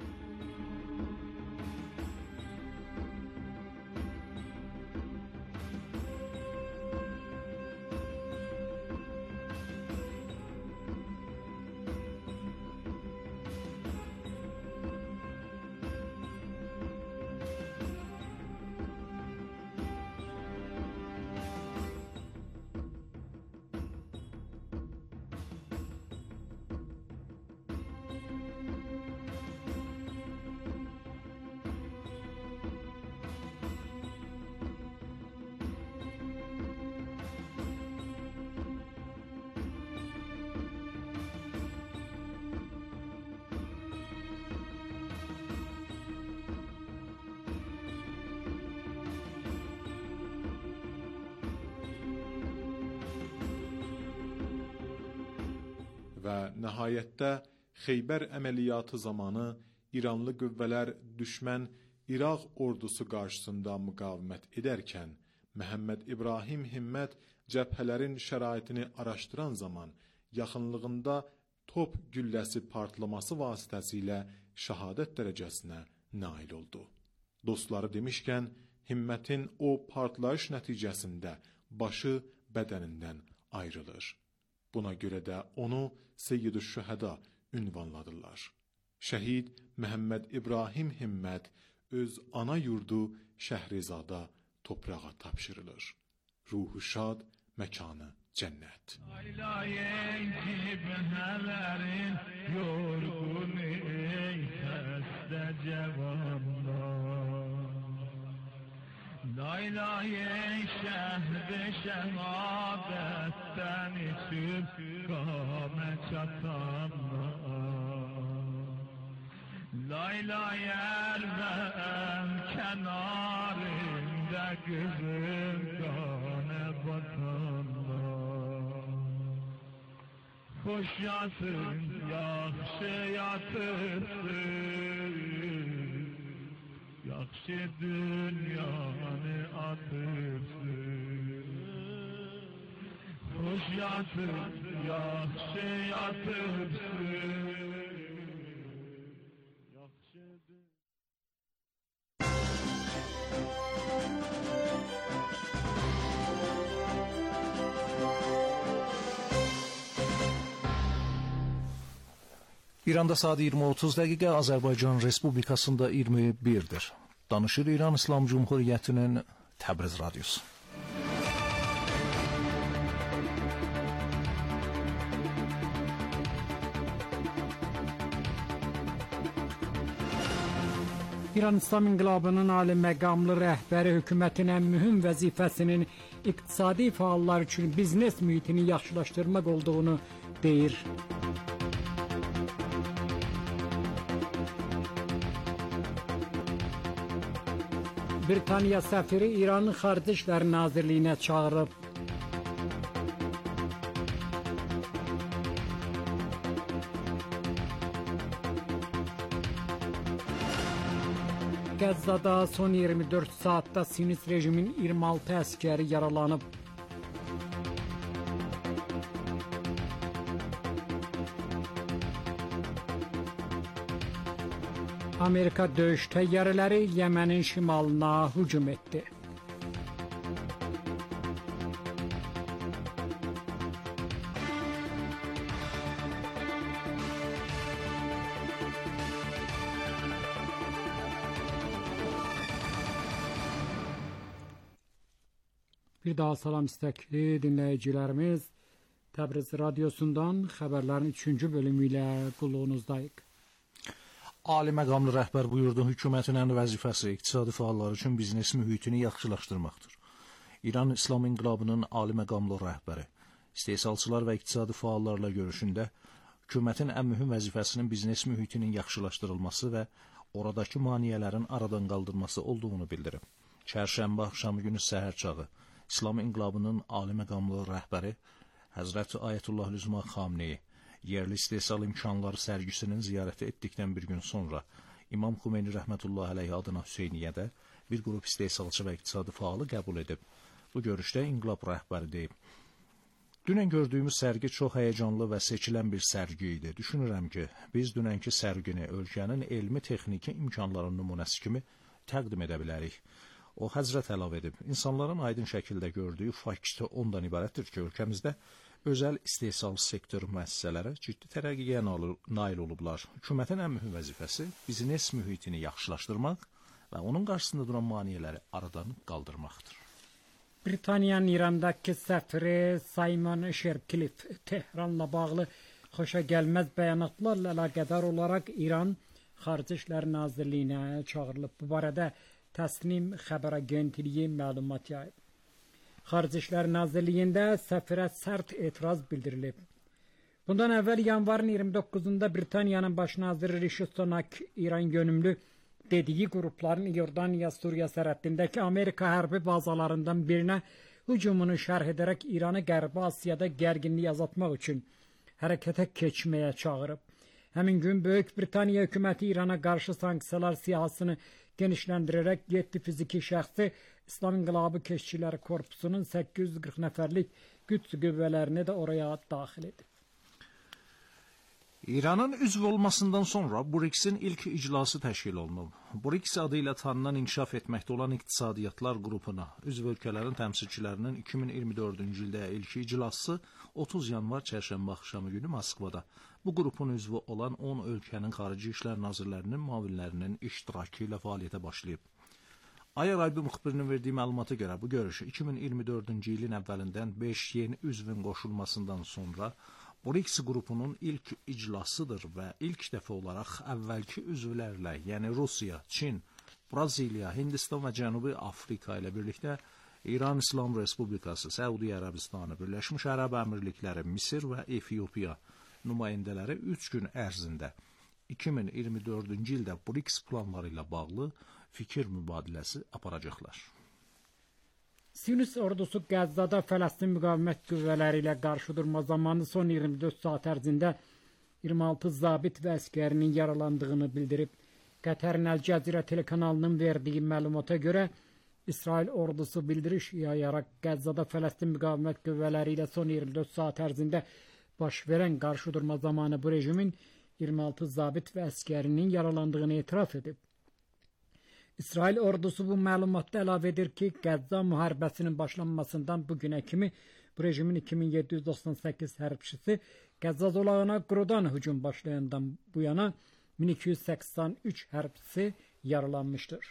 Və nəhayətdə Xeybər əməliyyatı zamanı İranlı qüvvələr düşmən İraq ordusu qarşısında müqavimət edərkən, Məhəmməd İbrahim Himmət cəbhələrin şəraitini araşdıran zaman yaxınlığında top gülləsi partlaması vasitəsilə şəhadət dərəcəsinə nail oldu. Dostları demişkən, Himmətin o partlayış nəticəsində başı bədənindən ayrılır. Buna görə də onu Seyyid-ü Şühəda ünvanladılar. Şəhid Məhəmməd İbrahim Himmət öz ana yurdu Şəhrizada toprağa tapşırılır. Ruhu şad, məkanı cənnət. La ilahe şehre şehadetten içip kâme çatanlar. La ilahe elven kenarında kızım kâne batanlar. Hoş yatın, yaxşı yatırsın, yaxşı dünyanı atırsın. Hoş yatın, yaxşı yatırsın. Yaxşı dün... İranda saat iyirmi otuz dəqiqə, Azərbaycan Respublikasında iyirmi birdir. Danışır İran İslam Cumhuriyyətinin Təbriz radiosu. İran İslam İnqilabının ali məqamlı rəhbəri hökumətin ən mühüm vəzifəsinin iqtisadi fəallar üçün biznes mühitini yaxşılaşdırmaq olduğunu deyir. Britaniya səfiri İranın Xarici İşlər Nazirliyinə çağırıb. Qəzzada son iyirmi dörd saatda Siyonist rejimin iyirmi altı əskəri yaralanıb. Amerika döyüş təyyarələri Yemenin şimalına hücum etdi. Bir daha salam istəkli dinləyicilərimiz, Təbriz radiosundan xəbərlərin üçüncü bölümü ilə qulluğunuzdayıq. Ali məqamlı rəhbər buyurdu, hökumətin ən vəzifəsi iqtisadi fəallar üçün biznes mühitini yaxşılaşdırmaqdır. İran İslam İnqilabının ali məqamlı rəhbəri istehsalçılar və iqtisadi fəallarla görüşündə hökumətin ən mühüm vəzifəsinin biznes mühitinin yaxşılaşdırılması və oradakı maneələrin aradan qaldırması olduğunu bildirib. Çərşənbə axşamı günü səhər çağı İslam İnqilabının ali məqamlı rəhbəri Həzrəti Ayətullah Lüzma Xamneyi yerli istehsal imkanları sərgisinin ziyarəti etdikdən bir gün sonra İmam Xümeyni rəhmətullah əleyhi adına Hüseyniyyədə bir qrup istehsalçı və iqtisadi fəalı qəbul edib. Bu görüşdə İnqilab rəhbəri deyib: Dünən gördüyümüz sərgi çox həyəcanlı və seçilən bir sərgi idi. Düşünürəm ki, biz dünənki sərgini ölkənin elmi texniki imkanlarının nümunəsi kimi təqdim edə bilərik. O həzrət əlavə edib, insanların aydın şəkildə gördüyü fakt ondan ibarətdir ki, ölkəmizdə özəl istehsal sektor müəssisələri ciddi tərəqqiyə nail olublar. Hökumətin ən mühüm vəzifəsi biznes mühitini yaxşılaşdırmaq və onun qarşısında duran maneələri aradan qaldırmaqdır. Britaniyanın İrandakı səfiri Simon Shercliffe Tehranla bağlı xoşa gəlməz bəyanatlarla əlaqədar olaraq İran Xarici İşlər Nazirliyinə çağırılıb. Bu barədə Təsnim xəbər agentliyi məlumat yayıb. Xarici İşlər Nazirliyində səfirə sərt etiraz bildirilib. Bundan əvvəl yanvarın iyirmi doqquzunda Britaniyanın baş naziri Rishi Sunak İran yönümlü dediyi qrupların Yordaniya-Suriya sərhəddindəki Amerika hərbi bazalarından birinə hücumunu şərh edərək İranı Qərbi Asiyada gərginliyi azaltmaq üçün hərəkətə keçməyə çağırıb. Həmin gün Böyük Britaniya hökuməti İrana qarşı sanksiyalar siyahısını genişləndirərək yeddi fiziki şəxsi İslam İnqilabı Keşikçiləri Korpusunun səkkiz yüz qırx nəfərlik güc qüvvələrini də oraya daxil edib. İranın üzv olmasından sonra BRICS-in ilk iclası təşkil olunub. BRICS adı ilə tanınan inkişaf etməkdə olan iqtisadiyyatlar qrupuna üzv ölkələrin təmsilçilərinin iki min iyirmi dördüncü ildə ilk iclası otuz yanvar çərşənbə axşamı günü Moskvada. Bu qrupun üzvü olan on ölkənin xarici işlər nazirlərinin müavinlərinin iştirakı ilə fəaliyyətə başlayıb. Ay Araybi müxbirinin verdiyi məlumata görə bu görüş iki min iyirmi dördüncü ilin əvvəlindən beş yeni üzvün qoşulmasından sonra BRICS qrupunun ilk iclasıdır və ilk dəfə olaraq əvvəlki üzvlərlə, yəni Rusiya, Çin, Braziliya, Hindistan və Cənubi Afrika ilə birlikdə İran İslam Respublikası, Səudiyyə Ərəbistanı, Birləşmiş Ərəb Əmirlikləri, Misir və Efiopiya nümayəndələri üç gün ərzində iki min iyirmi dördüncü ildə BRICS planları ilə bağlı fikir mübadiləsi aparacaqlar. Siyonist ordusu Qəzzada Fələstin müqavimət qüvvələri ilə qarşıdurma zamanı son iyirmi dörd saat ərzində iyirmi altı zabit və əskərinin yaralandığını bildirib. Qətərin Əl-Cəzirə telekanalının verdiyi məlumata görə İsrail ordusu bildiriş yayaraq Qəzzada Fələstin müqavimət qüvvələri ilə son iyirmi dörd saat ərzində baş verən qarşıdurma zamanı bu rejimin iyirmi altı zabit və əskərinin yaralandığını etiraf edib. İsrail ordusu bu məlumatda əlavə edir ki, Qəzza müharibəsinin başlanmasından bugünə kimi bu rejimin iki min yeddi yüz doxsan səkkiz hərbçisi Qəzza zolağına qurudan hücum başlayandan bu yana min iki yüz səksən üç hərbçisi yaralanmışdır.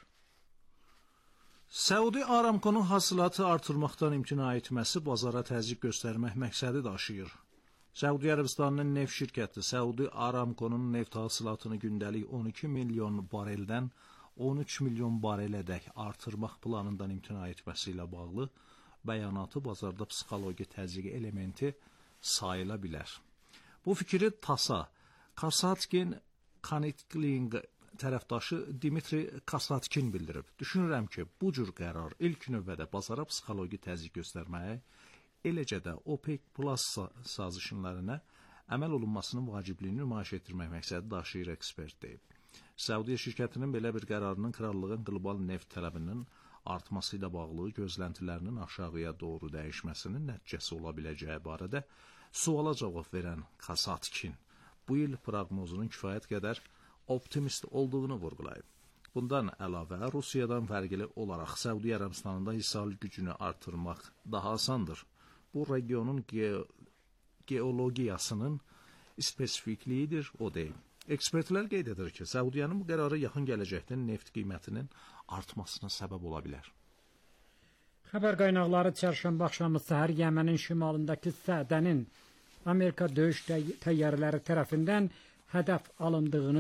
Səudi Aramconun hasilatı artırmaqdan imtina etməsi bazara təzyiq göstərmək məqsədi daşıyır. Səudiyyə Ərəbistanının neft şirkəti Səudi Aramconun neft hasilatını gündəlik on iki milyon bareldən on üç milyon barelədək artırmaq planından imtina etməsi ilə bağlı bəyanatı bazarda psixoloji təzyiq elementi sayıla bilər. Bu fikri TASA, Kasatkin Kanitkling tərəfdaşı Dimitri Kasatkin bildirib. Düşünürəm ki, bu cür qərar ilk növbədə bazara psixoloji təzyiq göstərməyə, eləcə də OPEC Plus sazişinlərinə əməl olunmasının vacibliyini nümayiş etdirmək məqsədi daşıyır ekspert deyib. Səudiyyə şirkətinin belə bir qərarının krallığın qlobal neft tələbinin artması ilə bağlı gözləntilərinin aşağıya doğru dəyişməsinin nəticəsi ola biləcəyi barədə suala cavab verən Kasatkin bu il proqnozunun kifayət qədər optimist olduğunu vurğulayıb. Bundan əlavə Rusiyadan fərqli olaraq Səudiyyə Ərəbistanında istehsal gücünü artırmaq daha asandır. Bu regionun ge geologiyasının spesifikliyidir, o deyil. Ekspertlər qeyd edir ki, Səudiyyənin bu qərarı yaxın gələcəkdə neft qiymətinin artmasına səbəb ola bilər. Xəbər qaynaqları çərşənbə axşamı səhər Yəmənin şimalındakı Sədənin Amerika döyüş təyyarələri tərəfindən hədəf alındığını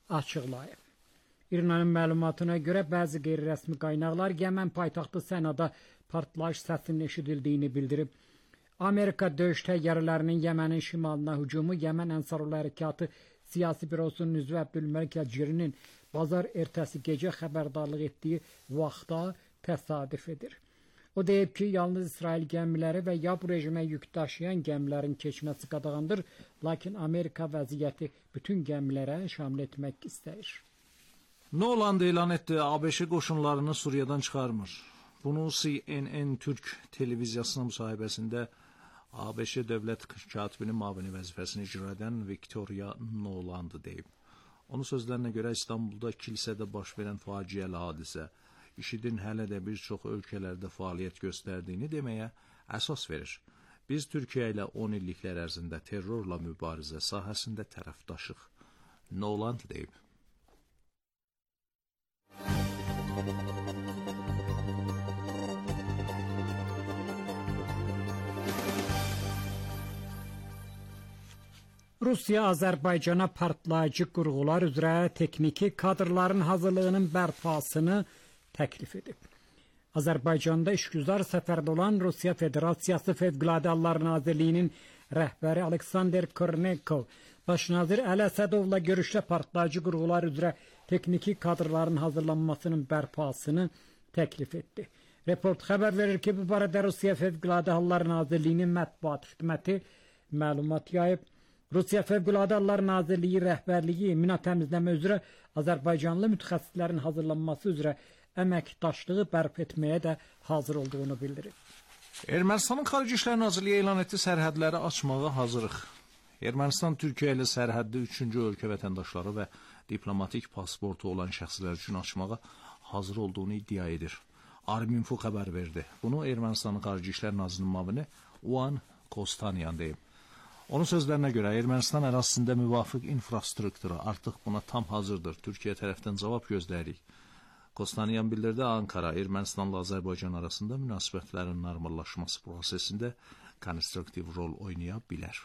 açıqlayıb. İranın məlumatına görə bəzi qeyri-rəsmi qaynaqlar Yəmən paytaxtı Sənada partlayış səsinin eşidildiyini bildirib. Amerika döyüş təyyarələrinin Yəmənin şimalına hücumu Yəmən Ənsarullah Hərəkatı Siyasi Bürosunun üzvü Əbdülməlik Əlciri'nin bazar ertəsi gecə xəbərdarlıq etdiyi vaxta təsadüf edir. O deyib ki, yalnız İsrail gəmiləri və ya bu rejimə yük daşıyan gəmilərin keçməsi qadağandır, lakin Amerika vəziyyəti bütün gəmilərə şamil etmək istəyir. Noland elan etdi, ABŞ qoşunlarını Suriyadan çıxarmır. Bunu C N N Türk televiziyasının müsahibəsində ABŞ dövlət katibinin müavini vəzifəsini icra edən Victoria Noland deyib. Onun sözlərinə görə İstanbulda kilsədə baş verən faciəli hadisə IŞİDin hələ də bir çox ölkələrdə fəaliyyət göstərdiyini deməyə əsas verir. Biz Türkiyə ilə on illiklər ərzində terrorla mübarizə sahəsində tərəfdaşıq. Noland deyib. Rusiya Azərbaycana partlayıcı qurğular üzrə texniki kadrların hazırlığının bərpasını təklif edib. Azərbaycanda işgüzar səfərdə olan Rusiya Federasiyası Fövqəladə Hallar Nazirliyinin rəhbəri Aleksandr Kornekov, Baş nazir Əli Əsədovla görüşdə partlayıcı qurğular üzrə texniki kadrların hazırlanmasının bərpasını təklif etdi. Report xəbər verir ki, bu barədə Rusiya Fövqəladə Hallar Nazirliyinin mətbuat xidməti məlumat yayıb. Rusiya Fövqəladə Hallar Nazirliyi rəhbərliyi mina təmizləmə üzrə Azərbaycanlı mütəxəssislərin hazırlanması üzrə əməkdaşlığı bərpa etməyə də hazır olduğunu bildirib. Ermənistanın Xarici İşlər Nazirliyi elan etdi, sərhədləri açmağa hazırıq. Ermənistan Türkiyə ilə sərhəddə üçüncü ölkə vətəndaşları və diplomatik pasportu olan şəxslər üçün açmağa hazır olduğunu iddia edir. Arminfo xəbər verdi. Bunu Ermənistanın Xarici İşlər Nazirinin müavini Uan Kostanyan deyib. Onun sözlərinə görə Ermənistan ərazisində müvafiq infrastrukturu artıq buna tam hazırdır. Türkiyə tərəfdən cavab gözləyirik. Kostanyan bildirdi, Ankara Ermənistanla Azərbaycan arasında münasibətlərin normallaşması prosesində konstruktiv rol oynaya bilər.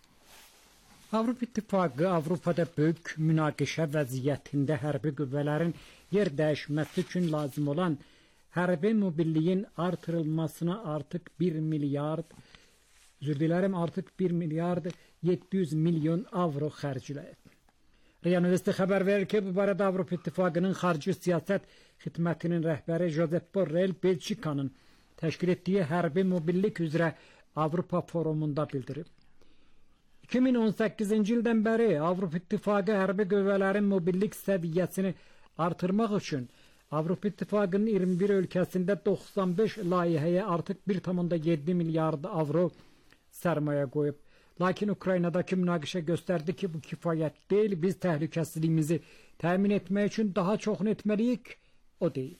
Avropa İttifaqı Avropada böyük münaqişə vəziyyətində hərbi qüvvələrin yer dəyişməsi üçün lazım olan hərbi mobilliyin artırılmasına artıq bir milyard Özür dilərim, artıq bir milyard yeddi yüz milyon avro xərcləyib. Ria Universiteti xəbər verir ki, bu barədə Avropa İttifaqının Xarici Siyasət Xidmətinin rəhbəri Josep Borrell Belçikanın təşkil etdiyi hərbi mobillik üzrə Avropa forumunda bildirib. iki min on səkkizinci ildən bəri Avropa İttifaqı hərbi qüvvələrin mobillik səviyyəsini artırmaq üçün Avropa İttifaqının iyirmi bir ölkəsində doxsan beş layihəyə artıq bir tam yeddi milyard avro sərmayə qoyub. Lakin Ukraynadakı münaqişə göstərdi ki, bu kifayət deyil, biz təhlükəsizliyimizi təmin etmək üçün daha çoxunu etməliyik, o deyil.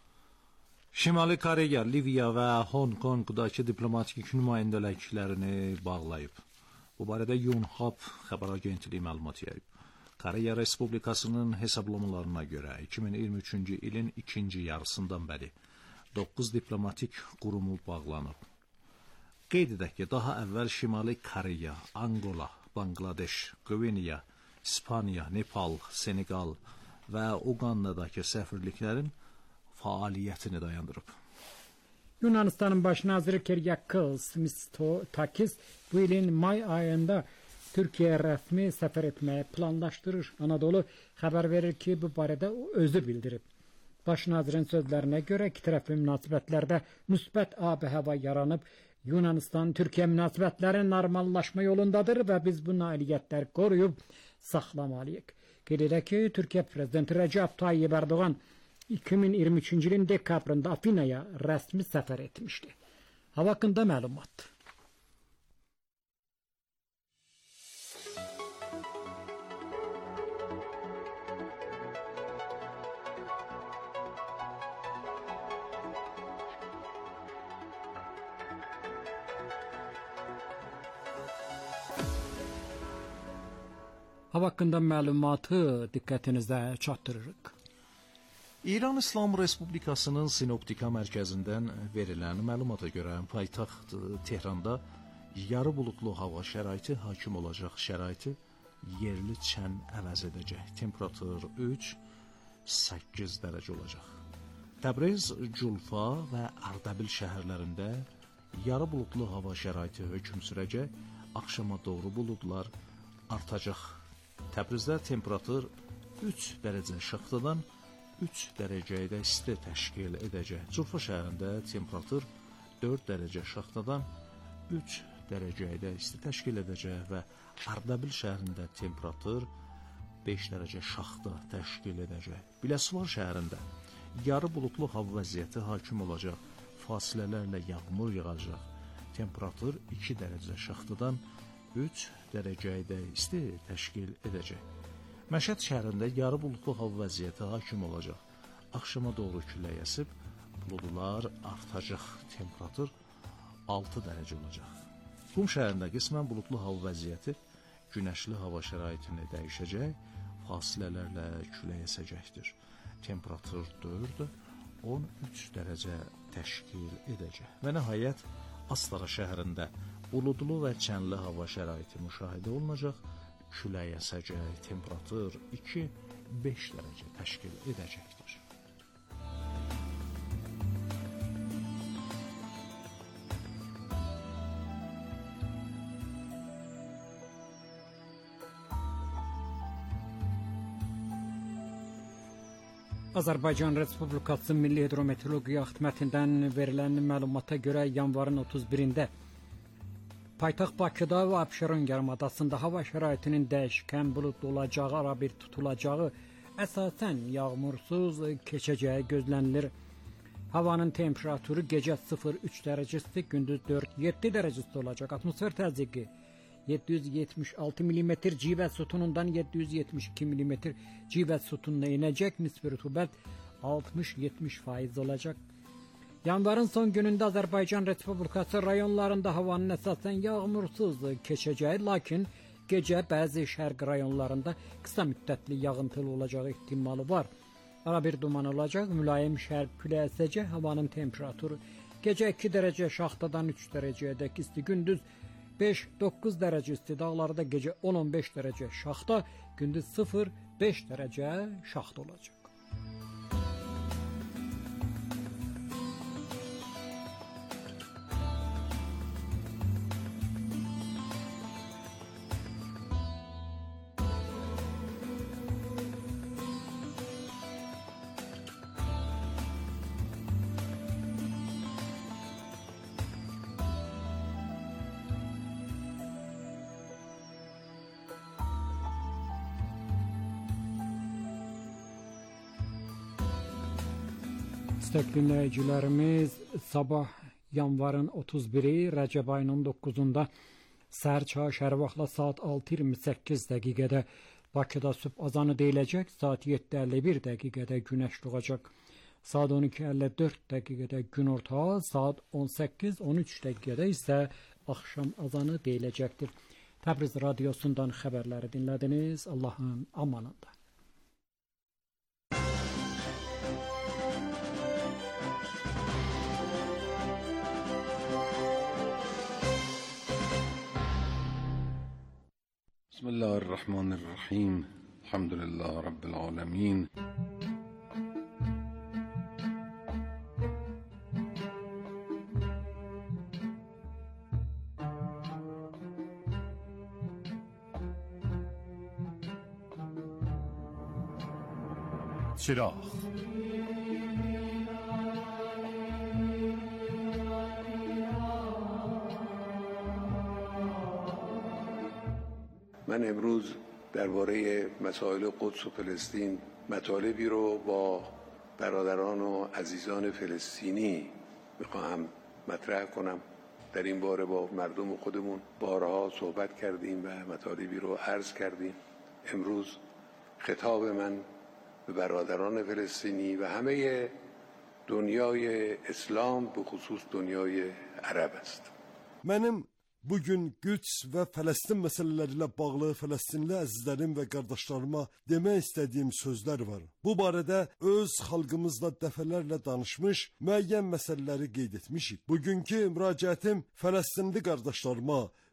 Şimali Koreya, Liviya və Hong Kongdakı diplomatik nümayəndəliklərini bağlayıb. Bu barədə Yonhap xəbər agentliyi məlumat yayıb. Koreya Respublikasının hesablamalarına görə iki min iyirmi üçüncü ilin ikinci yarısından bəri doqquz diplomatik qurumu bağlanıb. Qeyd edək ki, daha əvvəl Şimali Koreya, Angola, Bangladeş, Qviniya, İspaniya, Nepal, Senegal və Ugandadakı səfirliklərin fəaliyyətini dayandırıb. Yunanistanın baş naziri Kyriakos Mitsotakis bu ilin may ayında Türkiyə rəsmi səfər etməyi planlaşdırır. Anadolu xəbər verir ki, bu barədə o özü bildirib. Baş nazirin sözlərinə görə iki tərəfli münasibətlərdə müsbət ab-hava yaranıb. Yunanistan Türkiyə münasibətləri normallaşma yolundadır və biz bu nailiyyətləri qoruyub saxlamalıyıq. Qeyd edək ki, Türkiyə prezidenti Rəcəb Tayyib Ərdoğan iki min iyirmi üçüncü ilin dekabrında Afinaya rəsmi səfər etmişdi. Hava haqqında məlumat. Hava haqqında məlumatı diqqətinizə çatdırırıq. İran İslam Respublikasının Sinoptika mərkəzindən verilən məlumata görə paytaxt Tehranda yarı buludlu hava şəraiti hakim olacaq, şəraiti yerli çən əvəz edəcək. Temperatur üç səkkiz dərəcə olacaq. Təbriz, Culfa və Ardabil şəhərlərində yarı buludlu hava şəraiti hökm sürəcək. Axşama doğru buludlar artacaq. Təbrizdə temperatur üç dərəcə şaxtadan üç dərəcəyə isti təşkil edəcək. Culfa şəhərində temperatur dörd dərəcə şaxtadan üç dərəcəyə isti təşkil edəcək və Ardabil şəhərində temperatur beş dərəcə şaxta təşkil edəcək. Biləsuvar şəhərində yarı buludlu hava vəziyyəti hakim olacaq. Fasilələrlə yağmur yağacaq. Temperatur iki dərəcə şaxtadan üç dərəcəyə isti təşkil edəcək. Məşəd şəhərində yarı buludlu hava vəziyyəti hakim olacaq. Axşama doğru külək əsib, buludlar artacaq. Temperatur altı dərəcə olacaq. Qum şəhərində qismən buludlu hava vəziyyəti günəşli hava şəraitini dəyişəcək, fasilələrlə külək əsəcəkdir. Temperatur dörd on üç dərəcə təşkil edəcək. Və nəhayət Astara şəhərində buludlu və çənli hava şəraiti müşahidə olunacaq, külək əsəcək, temperatur iki beş dərəcə təşkil edəcəkdir. Azərbaycan Respublikası Milli Hidrometeorologiya Xidmətindən verilən məlumata görə yanvarın otuz birində paytaxt Bakıda və Abşeron yarımadasında hava şəraitinin dəyişkən buludlu olacağı, arabir tutulacağı, əsasən yağmursuz keçəcəyi gözlənilir. Havanın temperaturu gecə sıfır üç dərəcə isti, gündüz dörd yeddi dərəcə isti olacaq. Atmosfer təzyiqi yeddi yüz yetmiş altı millimetr civə sütunundan yeddi yüz yetmiş iki millimetr civə sütununa inəcək. Nisbi rütubət altmış yetmiş faiz olacaq. Yanvarın son günündə Azərbaycan Respublikası rayonlarında havanın əsasən yağmursuz keçəcəyi, lakin gecə bəzi şərq rayonlarında qısa müddətli yağıntılı olacağı ehtimalı var. Arabir duman olacaq, mülayim şərq küləyi əsəcək. Havanın temperaturu gecə iki dərəcə şaxtadan üç dərəcəyədək isti, gündüz beş doqquz dərəcə isti, dağlarda gecə on on beş dərəcə şaxta, gündüz sıfır beş dərəcə şaxta olacaq. İstəkli dinləyicilərimiz, sabah yanvarın otuz biri Rəcəb ayının on doqquzunda səhər çağı şəhər vaxtla saat altı iyirmi səkkiz dəqiqədə Bakıda sübh azanı deyiləcək, saat yeddi əlli bir dəqiqədə günəş doğacaq, saat on iki əlli dörd dəqiqədə günorta, saat on səkkiz on üç dəqiqədə isə axşam azanı deyiləcəkdir. Təbriz radiosundan xəbərləri dinlədiniz. Allahın amanında. Bismillahirrahmanirrahim. Elhamdülillah Rabbil alemin. چراغ من امروز درباره مسائل قدس و فلسطین مطالبی رو با برادران و عزیزان فلسطینی میخواهم مطرح کنم. در این باره با مردم خودمون بارها صحبت کردیم و مطالبی رو عرض کردیم. امروز خطاب من به برادران فلسطینی و همه دنیای اسلام به خصوص دنیای عرب است. Mənim bugün Qüds və Fələstin məsələləri ilə bağlı Fələstinli əzizlərim və qardaşlarıma demək istədiyim sözlər var. Bu barədə öz xalqımızla dəfələrlə danışmış, müəyyən məsələləri qeyd etmişik. Bugünkü müraciətim Fələstinli qardaşlarıma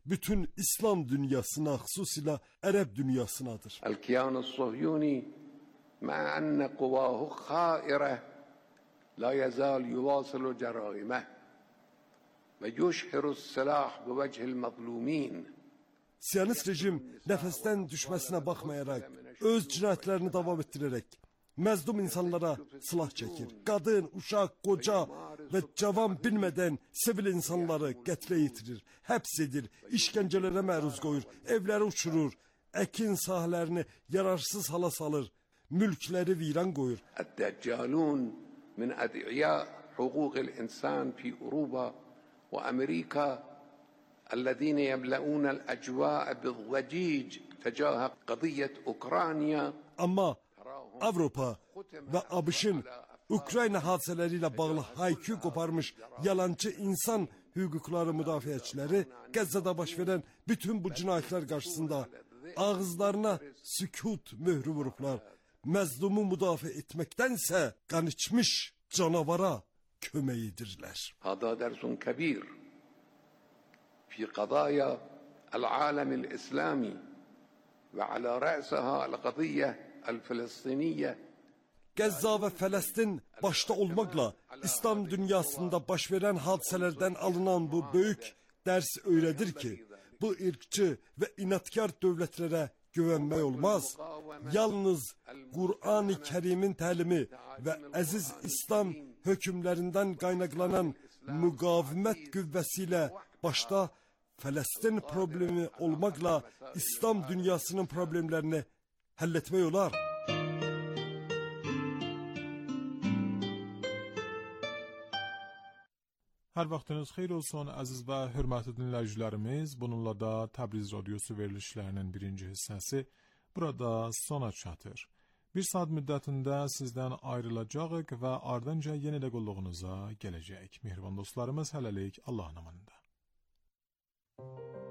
bütün İslam dünyasına, xüsusilə Ərəb dünyasınadır. الكيان الصهيوني مع أن قواه خائرة لا يزال يواصل جرائمه ويشهر السلاح بوجه المظلومين. Siyonist rejim nəfəsdən düşməsinə baxmayaraq, öz cinayətlərini davam etdirərək, məzlum insanlara silah çəkir. Qadın, uşaq, qoca və cavan bilmədən sivil insanları qətlə yetirir, həbs edir, işgəncələrə məruz qoyur, evləri uçurur, əkin sahələrini yararsız hala salır, mülkləri viran qoyur. الدجالون من أدعياء حقوق الإنسان في أوروبا وأمريكا الذين يملؤون الأجواء بالضجيج تجاه قضية أوكرانيا. Amma Avropa və ABŞ-ın Ukrayna hadisələri ilə bağlı haykü qoparmış yalancı insan hüquqları müdafiəçiləri Qəzzada baş verən bütün bu cinayətlər qarşısında ağızlarına sükut möhrü vurublar. Məzlumu müdafiə etməkdənsə qan içmiş canavara kömək edirlər. هذا درس كبير في قضايا العالم الإسلامي وعلى رأسها القضية الفلسطينية. Qəzza və Fələstin başda olmaqla İslam dünyasında baş verən hadisələrdən alınan bu böyük dərs öyrədir ki, bu irqçi və inatkar dövlətlərə güvənmək olmaz. Yalnız Qur'an-ı Kərimin təlimi və əziz İslam hökmlərindən qaynaqlanan müqavimət qüvvəsi ilə başda Fələstin problemi olmaqla İslam dünyasının problemlərini həll etmək olar. Hər vaxtınız xeyir olsun, əziz və hörmətli dinləyicilərimiz. Bununla da Təbriz Radiosu verilişlərinin birinci hissəsi burada sona çatır. Bir saat müddətində sizdən ayrılacağıq və ardınca yenə də qulluğunuza gələcək. Mehriban dostlarımız, hələlik Allahın amanında.